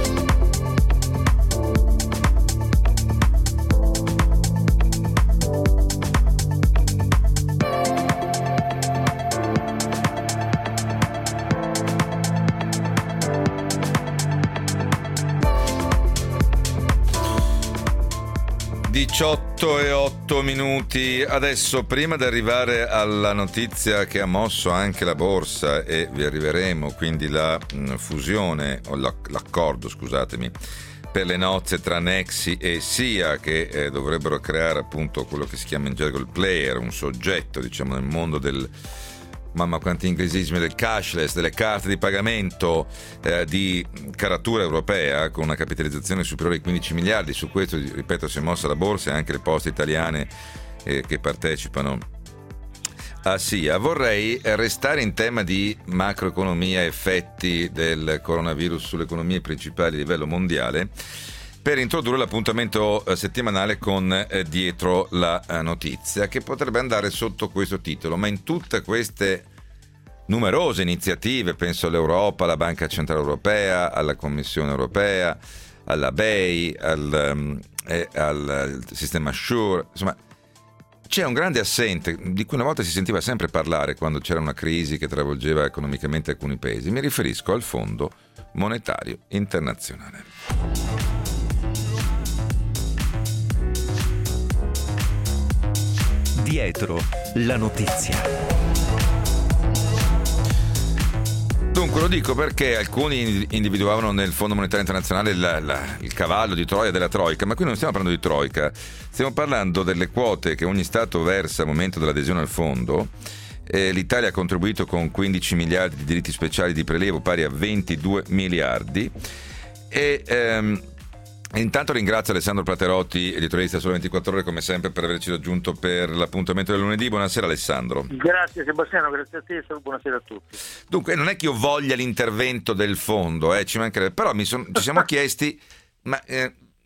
diciotto e otto minuti. Adesso, prima di arrivare alla notizia che ha mosso anche la borsa, e vi arriveremo, quindi la mh, fusione o l'accordo, scusatemi, per le nozze tra Nexi e SIA, che eh, dovrebbero creare appunto quello che si chiama in gergo il player, un soggetto, diciamo, nel mondo del, mamma quanti inglesismi, del cashless, delle carte di pagamento eh, di caratura europea, con una capitalizzazione superiore ai quindici miliardi. Su questo, ripeto, si è mossa la borsa e anche le poste italiane eh, che partecipano a SIA. Vorrei restare in tema di macroeconomia, effetti del coronavirus sulle economie principali a livello mondiale, per introdurre l'appuntamento settimanale con eh, Dietro la eh, notizia, che potrebbe andare sotto questo titolo. Ma in tutte queste numerose iniziative, penso all'Europa, alla Banca Centrale Europea, alla Commissione Europea, alla B E I, al, um, eh, al, al sistema SURE, insomma c'è un grande assente di cui una volta si sentiva sempre parlare quando c'era una crisi che travolgeva economicamente alcuni paesi. Mi riferisco al Fondo Monetario Internazionale. Dietro la notizia. Dunque lo dico perché alcuni individuavano nel Fondo Monetario Internazionale la, la, il cavallo di Troia della Troica, ma qui non stiamo parlando di Troica, stiamo parlando delle quote che ogni Stato versa al momento dell'adesione al fondo. Eh, L'Italia ha contribuito con quindici miliardi di diritti speciali di prelevo, pari a ventidue miliardi. E ehm, intanto ringrazio Alessandro Platerotti, editorialista Sole ventiquattro Ore, come sempre, per averci raggiunto per l'appuntamento del lunedì. Buonasera Alessandro. Grazie Sebastiano, grazie a te e buonasera a tutti. Dunque, non è che io voglia l'intervento del fondo, eh, ci mancherebbe, però mi son, ci siamo chiesti, ma eh,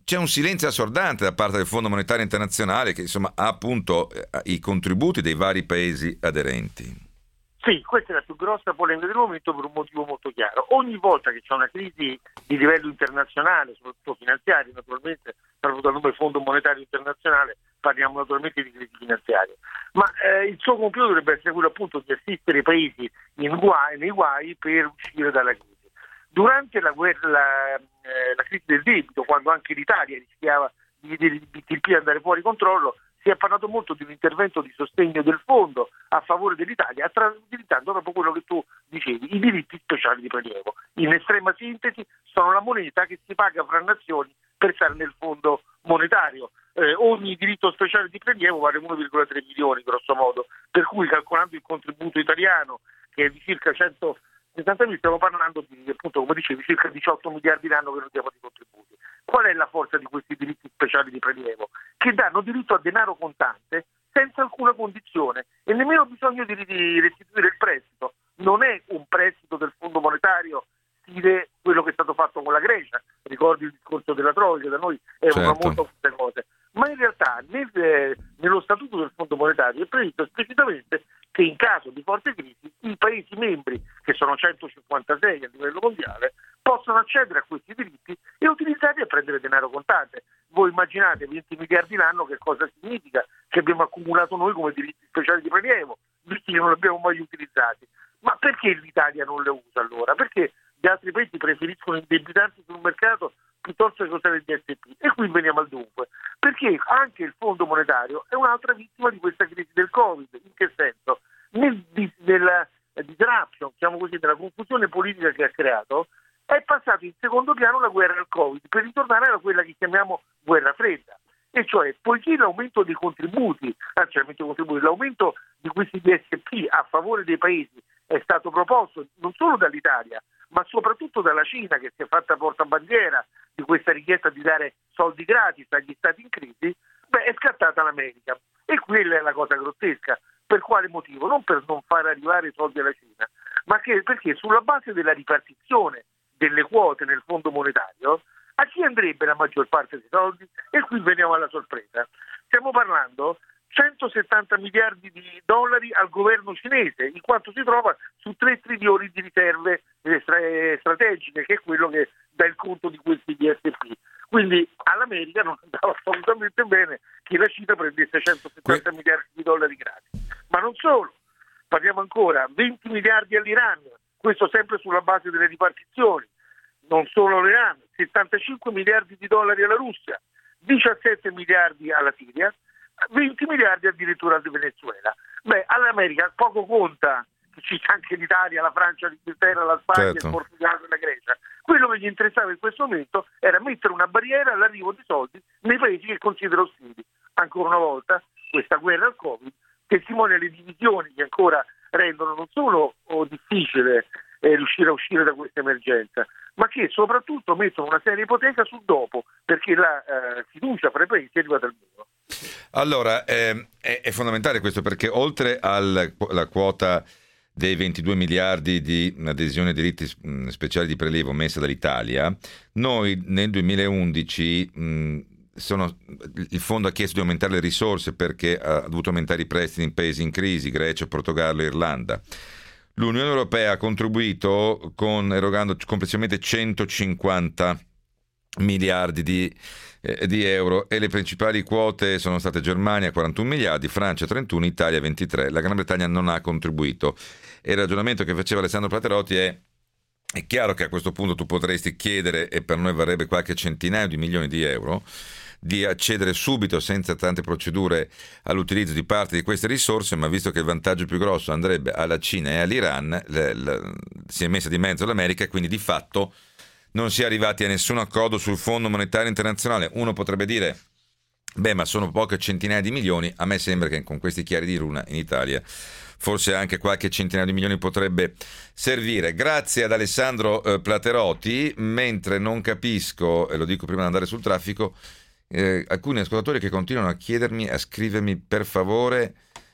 c'è un silenzio assordante da parte del Fondo Monetario Internazionale che insomma ha appunto eh, i contributi dei vari paesi aderenti. Sì, questa è la più grossa polemica del momento per un motivo molto chiaro. Ogni volta che c'è una crisi di livello internazionale, soprattutto finanziaria, naturalmente, proprio dal nome Fondo Monetario Internazionale, parliamo naturalmente di crisi finanziaria, ma eh, il suo compito dovrebbe essere quello appunto di assistere i paesi in guai, nei guai per uscire dalla crisi. Durante la, guerra, la, eh, la crisi del debito, quando anche l'Italia rischiava di vedere il B T P andare fuori controllo, si è parlato molto di un intervento di sostegno del fondo a favore dell'Italia, utilizzando proprio quello che tu dicevi, i diritti speciali di prelievo. In estrema sintesi sono la moneta che si paga fra nazioni per stare nel fondo monetario. Eh, ogni diritto speciale di prelievo vale uno virgola tre milioni grosso modo, per cui calcolando il contributo italiano che è di circa centosettanta mila, stiamo parlando di, appunto, come dicevi, circa diciotto miliardi l'anno che noi diamo di contributi. Qual è la forza di questi diritti speciali di prelievo? Che danno diritto a denaro contante senza alcuna condizione e nemmeno bisogno di, di restituire il prestito. Non è un prestito del Fondo Monetario stile quello che è stato fatto con la Grecia, ricordi il discorso della Troika, da noi è una certo. molto queste cose, ma in realtà nel, eh, nello statuto del Fondo Monetario è previsto esplicitamente che in caso di forte crisi i Paesi membri, che sono centocinquantasei a livello mondiale, possono accedere a questi diritti e utilizzarli a prendere denaro contante. Voi immaginate venti miliardi l'anno che cosa significa che abbiamo accumulato noi come diritti speciali di prelievo, visti che non li abbiamo mai utilizzati. Ma perché l'Italia non le usa allora? Perché gli altri paesi preferiscono indebitarsi sul mercato piuttosto che usare il D S P? E qui veniamo al dunque. Perché anche il Fondo Monetario è un'altra vittima di questa crisi del Covid. In che senso? Nel, nella disruption, diciamo così, della confusione politica che ha creato, è passato in secondo piano la guerra al Covid per ritornare a quella che chiamiamo guerra fredda. E cioè, poiché l'aumento dei contributi, anzi l'aumento dei contributi, l'aumento di questi D S P a favore dei paesi è stato proposto non solo dall'Italia, ma soprattutto dalla Cina, che si è fatta portabandiera di questa richiesta di dare soldi gratis agli stati in crisi, beh, è scattata l'America. E quella è la cosa grottesca. Per quale motivo? Non per non far arrivare i soldi alla Cina, ma che, perché sulla base della ripartizione delle quote nel Fondo Monetario, a chi andrebbe la maggior parte dei soldi? E qui veniamo alla sorpresa. Stiamo parlando centosettanta miliardi di dollari al governo cinese, in quanto si trova su tre trilioni di riserve strategiche, che è quello che dà il conto di questi D S P. Quindi all'America non andava assolutamente bene che la Cina prendesse centosettanta que- miliardi di dollari gratis. Ma non solo, parliamo ancora, venti miliardi all'Iran, questo sempre sulla base delle ripartizioni. Non solo l'Iran, settantacinque miliardi di dollari alla Russia, diciassette miliardi alla Siria, venti miliardi addirittura al Venezuela. Beh, all'America poco conta che ci sia anche l'Italia, la Francia, l'Inghilterra, la Spagna, certo. il Portogallo e la Grecia. Quello che gli interessava in questo momento era mettere una barriera all'arrivo di soldi nei paesi che considera ostili. Ancora una volta, questa guerra al Covid testimonia le divisioni che ancora rendono non solo oh, difficile eh, riuscire a uscire da questa emergenza, ma che soprattutto mettono una seria ipoteca sul dopo, perché la eh, fiducia fra i paesi è arrivata al muro. Allora, eh, è, è fondamentale questo, perché oltre alla quota dei ventidue miliardi di adesione ai diritti speciali di prelievo messa dall'Italia, noi nel duemilaundici mh, sono, il fondo ha chiesto di aumentare le risorse perché ha dovuto aumentare i prestiti in paesi in crisi, Grecia, Portogallo e Irlanda. L'Unione Europea ha contribuito con, erogando complessivamente centocinquanta miliardi di, eh, di euro, e le principali quote sono state Germania quarantuno miliardi, Francia trentuno, Italia ventitré. La Gran Bretagna non ha contribuito. E il ragionamento che faceva Alessandro Platerotti è: è chiaro che a questo punto tu potresti chiedere, e per noi varrebbe qualche centinaio di milioni di euro, di accedere subito senza tante procedure all'utilizzo di parte di queste risorse, ma visto che il vantaggio più grosso andrebbe alla Cina e all'Iran, le, le, si è messa di mezzo l'America e quindi di fatto non si è arrivati a nessun accordo sul Fondo Monetario Internazionale. Uno potrebbe dire: beh, ma sono poche centinaia di milioni. A me sembra che con questi chiari di luna in Italia forse anche qualche centinaio di milioni potrebbe servire. Grazie ad Alessandro eh, Platerotti. Mentre non capisco, e lo dico prima di andare sul traffico, eh, alcuni ascoltatori che continuano a chiedermi, a scrivermi per favore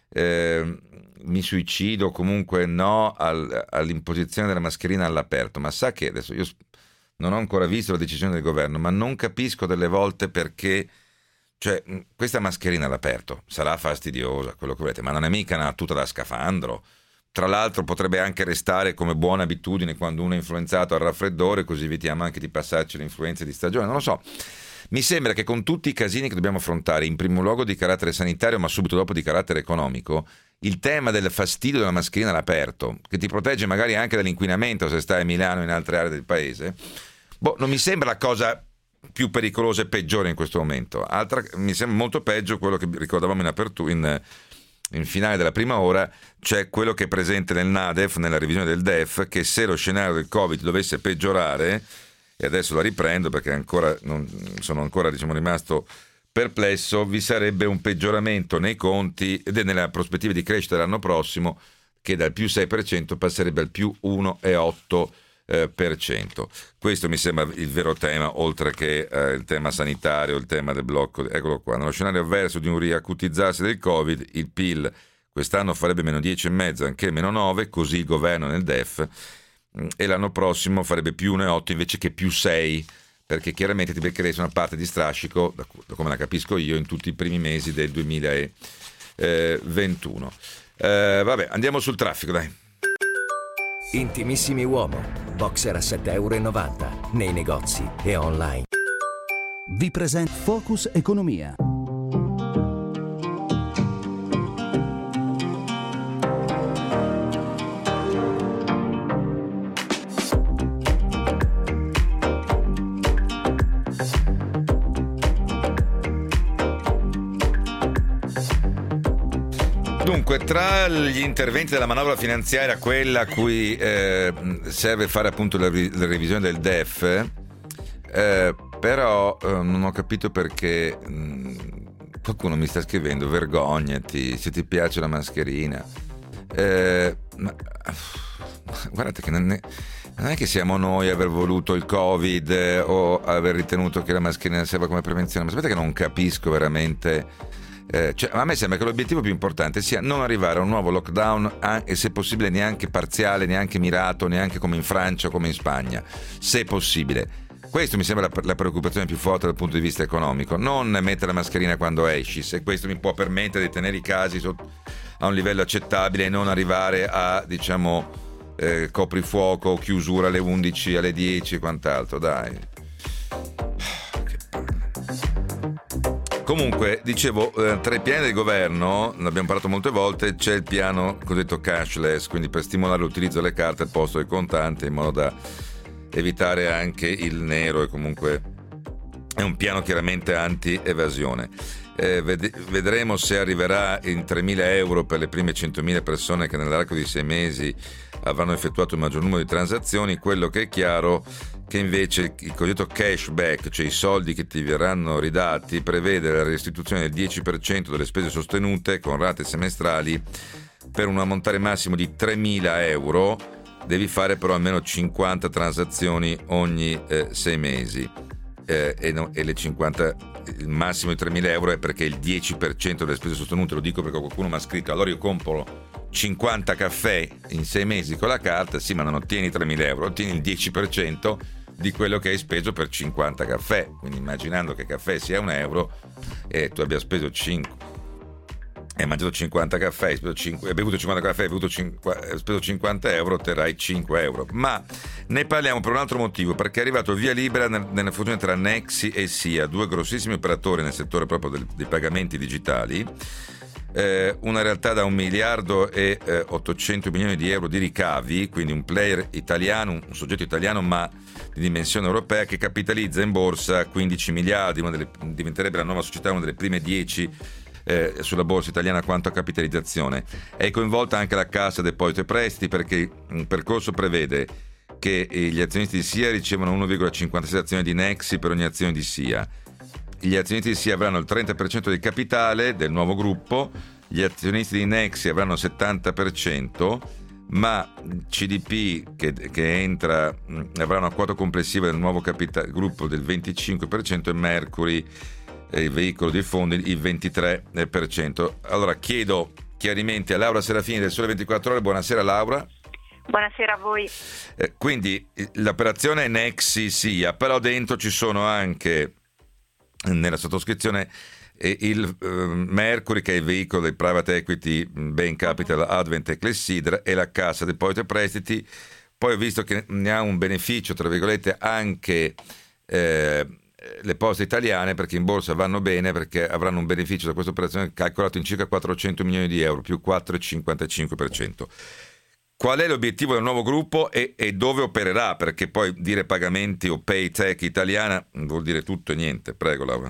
eh, mi suicido, comunque no al, all'imposizione della mascherina all'aperto. Ma sa che adesso io non ho ancora visto la decisione del governo, ma non capisco delle volte perché, cioè, questa mascherina all'aperto sarà fastidiosa, quello che volete, ma non è mica una tuta da scafandro. Tra l'altro potrebbe anche restare come buona abitudine quando uno è influenzato al raffreddore, così evitiamo anche di passarci le influenze di stagione, non lo so. Mi sembra che con tutti i casini che dobbiamo affrontare, in primo luogo di carattere sanitario, ma subito dopo di carattere economico, il tema del fastidio della mascherina all'aperto, che ti protegge magari anche dall'inquinamento se stai a Milano o in altre aree del paese, boh, non mi sembra la cosa più pericolosa e peggiore in questo momento. Altra, mi sembra molto peggio quello che ricordavamo in apertura, in, in finale della prima ora, cioè quello che è presente nel NADEF, nella revisione del D E F, che se lo scenario del Covid dovesse peggiorare, e adesso la riprendo perché ancora non, sono ancora diciamo rimasto perplesso, vi sarebbe un peggioramento nei conti ed è nella prospettiva di crescita dell'anno prossimo, che dal più sei per cento passerebbe al più uno virgola otto per cento. Questo mi sembra il vero tema, oltre che eh, il tema sanitario, il tema del blocco. Eccolo qua. Nello scenario avverso di un riacutizzarsi del Covid, il P I L quest'anno farebbe meno dieci virgola cinque, anche meno nove, così il governo nel D E F, e l'anno prossimo farebbe più uno virgola otto invece che più sei, perché chiaramente ti beccheresti una parte di strascico, da, da come la capisco io, in tutti i primi mesi del duemilaventuno. Eh, vabbè, andiamo sul traffico, dai. Intimissimi uomo, boxer a sette virgola novanta euro nei negozi e online. Vi presenta Focus Economia. Dunque, tra gli interventi della manovra finanziaria, quella a cui eh, serve fare appunto la, la revisione del D E F, eh, però eh, non ho capito perché mh, qualcuno mi sta scrivendo vergognati se ti piace la mascherina. Eh, ma, guardate che non è, non è che siamo noi a aver voluto il Covid eh, o aver ritenuto che la mascherina serva come prevenzione, ma sapete che non capisco veramente. Eh, cioè, a me sembra che l'obiettivo più importante sia non arrivare a un nuovo lockdown a, e se possibile neanche parziale, neanche mirato, neanche come in Francia o come in Spagna, se possibile. Questo mi sembra la, la preoccupazione più forte dal punto di vista economico, non mettere la mascherina quando esci, se questo mi può permettere di tenere i casi sotto, a un livello accettabile e non arrivare a, diciamo, eh, coprifuoco, chiusura alle undici, alle dieci e quant'altro, dai. Comunque, dicevo, eh, tra i piani del governo, ne abbiamo parlato molte volte, c'è il piano cosiddetto cashless, quindi per stimolare l'utilizzo delle carte al posto del contante, in modo da evitare anche il nero, e comunque è un piano chiaramente anti-evasione. Eh, ved- vedremo se arriverà in tremila euro per le prime centomila persone che nell'arco di sei mesi avranno effettuato il maggior numero di transazioni. Quello che è chiaro che invece il cosiddetto cashback, cioè i soldi che ti verranno ridati, prevede la restituzione del dieci per cento delle spese sostenute con rate semestrali per un ammontare massimo di tremila euro. Devi fare però almeno cinquanta transazioni ogni eh, sei mesi eh, e, no, e le cinquanta, il massimo di tremila euro è perché il dieci per cento delle spese sostenute, lo dico perché qualcuno mi ha scritto allora io compro cinquanta caffè in sei mesi con la carta. Sì, ma non ottieni tremila euro, ottieni il dieci per cento di quello che hai speso per cinquanta caffè, quindi immaginando che caffè sia un euro e tu abbia speso cinque, hai mangiato cinquanta caffè, hai, speso cinque, hai bevuto cinquanta caffè, hai, bevuto cinque, hai speso cinquanta euro, otterrai cinque euro. Ma ne parliamo per un altro motivo, perché è arrivato via libera nella fusione tra Nexi e SIA, due grossissimi operatori nel settore proprio del, dei pagamenti digitali. Eh, una realtà da un miliardo e eh, ottocento milioni di euro di ricavi, quindi un player italiano, un soggetto italiano ma di dimensione europea, che capitalizza in borsa quindici miliardi, una delle, diventerebbe la nuova società, una delle prime dieci eh, sulla borsa italiana quanto a capitalizzazione. È coinvolta anche la Cassa Depositi e Prestiti, perché un percorso prevede che gli azionisti di SIA ricevono uno virgola cinquantasei azioni di Nexi per ogni azione di SIA. Gli azionisti di SIA avranno il trenta per cento del capitale del nuovo gruppo, gli azionisti di Nexi avranno il settanta per cento, ma C D P che, che entra avrà una quota complessiva del nuovo capitale, gruppo del venticinque per cento e Mercury, il veicolo dei fondi, il ventitré per cento. Allora chiedo chiarimenti a Laura Serafini del Sole ventiquattro Ore. Buonasera Laura. Buonasera a voi. Eh, quindi l'operazione Nexi sia, però dentro ci sono anche nella sottoscrizione eh, il eh, Mercury, che è il veicolo del private equity Bain Capital, Advent e Clessidra, e la Cassa Depositi e Prestiti. Poi ho visto che ne ha un beneficio, tra virgolette, anche eh, le poste italiane, perché in borsa vanno bene, perché avranno un beneficio da questa operazione calcolato in circa quattrocento milioni di euro, più quattro virgola cinquantacinque per cento. Qual è l'obiettivo del nuovo gruppo e, e dove opererà? Perché poi dire pagamenti o paytech italiana vuol dire tutto e niente. Prego, Laura.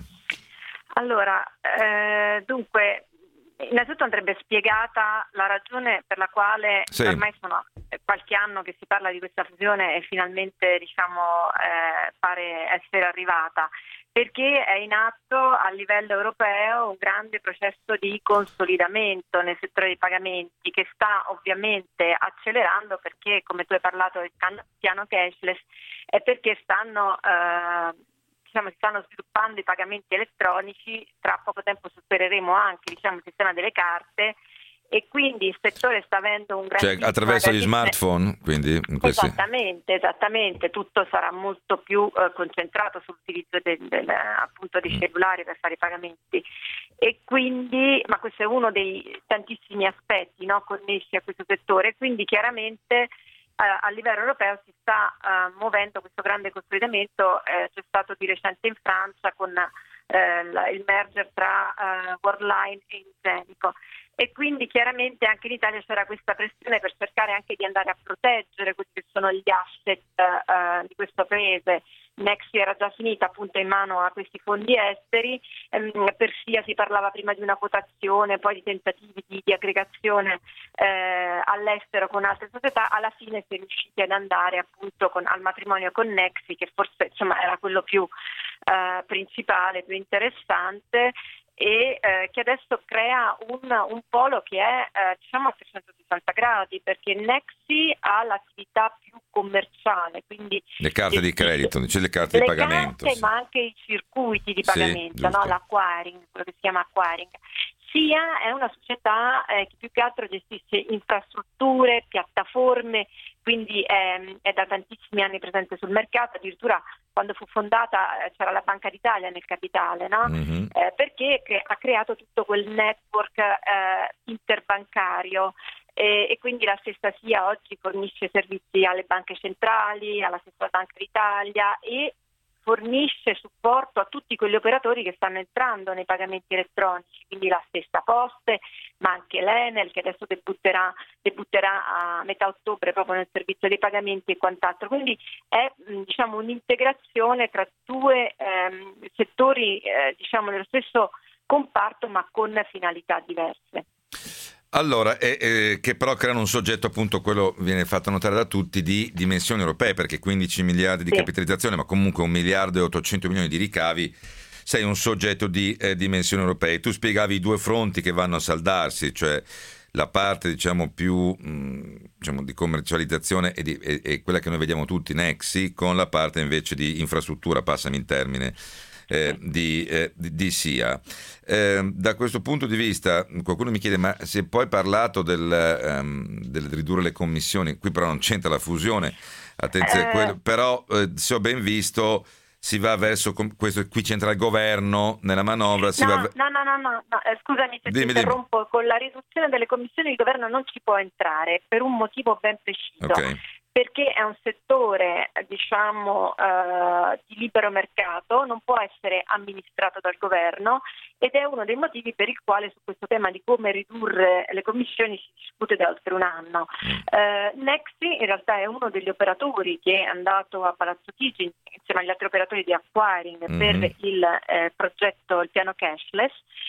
Allora, eh, dunque, innanzitutto andrebbe spiegata la ragione per la quale sì. ormai sono qualche anno che si parla di questa fusione e finalmente, diciamo, eh, pare essere arrivata. Perché è in atto a livello europeo un grande processo di consolidamento nel settore dei pagamenti, che sta ovviamente accelerando, perché, come tu hai parlato del piano cashless, è perché stanno eh, diciamo si stanno sviluppando i pagamenti elettronici. Tra poco tempo supereremo anche, diciamo, il sistema delle carte, e quindi il settore sta avendo un grande... Cioè attraverso gli smartphone, quindi in questi... Esattamente, esattamente, tutto sarà molto più eh, concentrato sull'utilizzo del, del, appunto dei cellulari per fare i pagamenti, e quindi, ma questo è uno dei tantissimi aspetti, no, connessi a questo settore. Quindi chiaramente eh, a livello europeo si sta eh, muovendo questo grande consolidamento. Eh, c'è stato di recente in Francia con eh, il merger tra eh, Worldline e Ingenico. E quindi chiaramente anche in Italia c'era questa pressione per cercare anche di andare a proteggere quelli che sono gli asset uh, di questo paese. Nexi era già finita appunto in mano a questi fondi esteri, ehm, per S I A si parlava prima di una quotazione, poi di tentativi di, di aggregazione eh, all'estero con altre società. Alla fine si è riusciti ad andare appunto con, al matrimonio con Nexi, che forse, insomma, era quello più eh, principale, più interessante, e eh, che adesso crea un, un polo che è eh, diciamo a trecentosessanta gradi, perché Nexi ha l'attività più commerciale, quindi le carte di credito, cioè le carte le di pagamento, carte, sì. ma anche i circuiti di Sì, pagamento, no? L'acquiring, quello che si chiama acquiring. S I A è una società eh, che più che altro gestisce infrastrutture, piattaforme, quindi è, è da tantissimi anni presente sul mercato. Addirittura quando fu fondata eh, c'era la Banca d'Italia nel capitale, no? Mm-hmm. Eh, perché cre- ha creato tutto quel network eh, interbancario, e, e quindi la stessa S I A oggi fornisce servizi alle banche centrali, alla stessa Banca d'Italia, e fornisce supporto a tutti quegli operatori che stanno entrando nei pagamenti elettronici, quindi la stessa Poste, ma anche l'Enel, che adesso debutterà, debutterà a metà ottobre proprio nel servizio dei pagamenti e quant'altro. Quindi è, diciamo, un'integrazione tra due ehm, settori eh, diciamo nello stesso comparto, ma con finalità diverse. Allora, eh, eh, che però creano un soggetto, appunto, quello viene fatto notare da tutti, di dimensioni europee, perché quindici miliardi di Sì. capitalizzazione, ma comunque un miliardo e ottocento milioni di ricavi, sei un soggetto di eh, dimensioni europee. Tu spiegavi i due fronti che vanno a saldarsi, cioè la parte, diciamo, più mh, diciamo, di commercializzazione e, di, e, e quella che noi vediamo tutti, Nexi, con la parte invece di infrastruttura, passami il termine, Eh, di, eh, di, di S I A. Eh, da questo punto di vista qualcuno mi chiede: ma si è poi parlato del, um, del ridurre le commissioni? Qui però non c'entra la fusione, attenzione, Eh. quello, però eh, se ho ben visto si va verso com- questo, qui c'entra il governo nella manovra, si No, va... no, no, no, no, no, eh, scusami se Dimmi, ti interrompo, con la riduzione delle commissioni il governo non ci può entrare per un motivo ben preciso. Ok. Perché è un settore, diciamo, eh, di libero mercato, non può essere amministrato dal governo, ed è uno dei motivi per il quale su questo tema di come ridurre le commissioni si discute da oltre un anno. Eh, Nexi in realtà è uno degli operatori che è andato a Palazzo Chigi insieme agli altri operatori di acquiring Mm-hmm. per il eh, progetto, il piano cashless,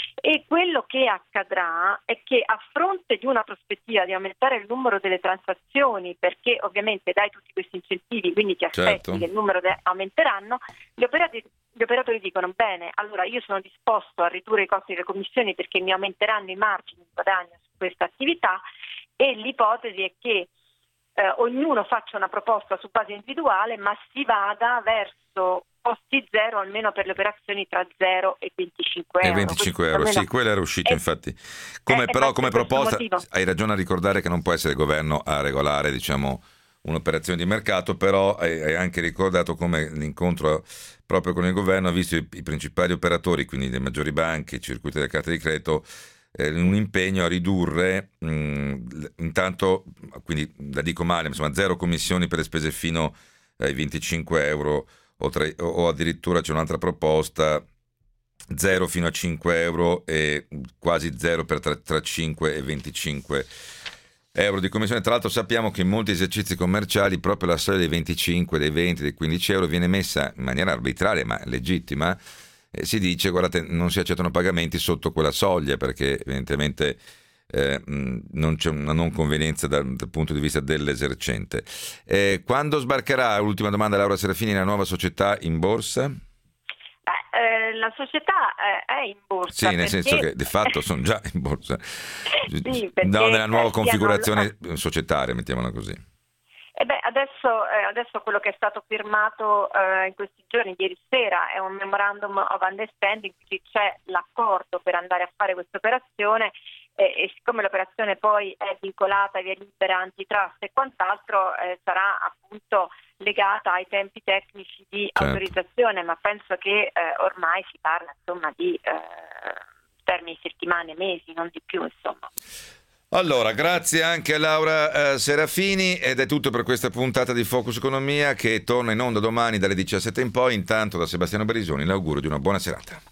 e quello che accadrà è che, a fronte di una prospettiva di aumentare il numero delle transazioni, perché ovviamente dai tutti questi incentivi, quindi ti aspetti Certo. che il numero de- aumenteranno, gli operatori, gli operatori dicono: bene, allora io sono disposto a ridurre i costi delle commissioni perché mi aumenteranno i margini di guadagno su questa attività, e l'ipotesi è che eh, ognuno faccia una proposta su base individuale, ma si vada verso costi zero almeno per le operazioni tra zero e venticinque euro. E venticinque euro, sì, quello era uscito è, infatti. Come, è, però è come per proposta motivo. hai ragione a ricordare che non può essere il governo a regolare, diciamo, un'operazione di mercato, però hai, hai anche ricordato come l'incontro proprio con il governo ha visto i, i principali operatori, quindi le maggiori banche, i circuiti delle carte di credito, eh, un impegno a ridurre mh, intanto, quindi la dico male, insomma zero commissioni per le spese fino ai venticinque euro o, tra, o addirittura c'è un'altra proposta zero fino a cinque euro e quasi zero per tra, tra cinque e venticinque euro di commissione. Tra l'altro sappiamo che in molti esercizi commerciali proprio la soglia dei venticinque, dei venti, dei quindici euro viene messa in maniera arbitraria ma legittima, e si dice guardate non si accettano pagamenti sotto quella soglia perché evidentemente eh, non c'è una non convenienza dal, dal punto di vista dell'esercente. Eh, quando sbarcherà, ultima domanda Laura Serafini, la nuova società in borsa? Eh, la società eh, è in borsa. Sì, nel perché... senso che di fatto sono già in borsa. Sì, no, nella nuova eh, configurazione hanno... societaria, mettiamola così. Eh beh, adesso, eh, adesso quello che è stato firmato eh, in questi giorni, ieri sera, è un memorandum of understanding, quindi c'è l'accordo per andare a fare questa operazione eh, e siccome l'operazione poi è vincolata via libera antitrust e quant'altro, eh, sarà appunto legata ai tempi tecnici di certo. autorizzazione, ma penso che eh, ormai si parla insomma di eh, termini settimane, mesi, non di più insomma. Allora, grazie anche a Laura eh, Serafini ed è tutto per questa puntata di Focus Economia che torna in onda domani dalle diciassette in poi. Intanto da Sebastiano Berisoni l'augurio di una buona serata.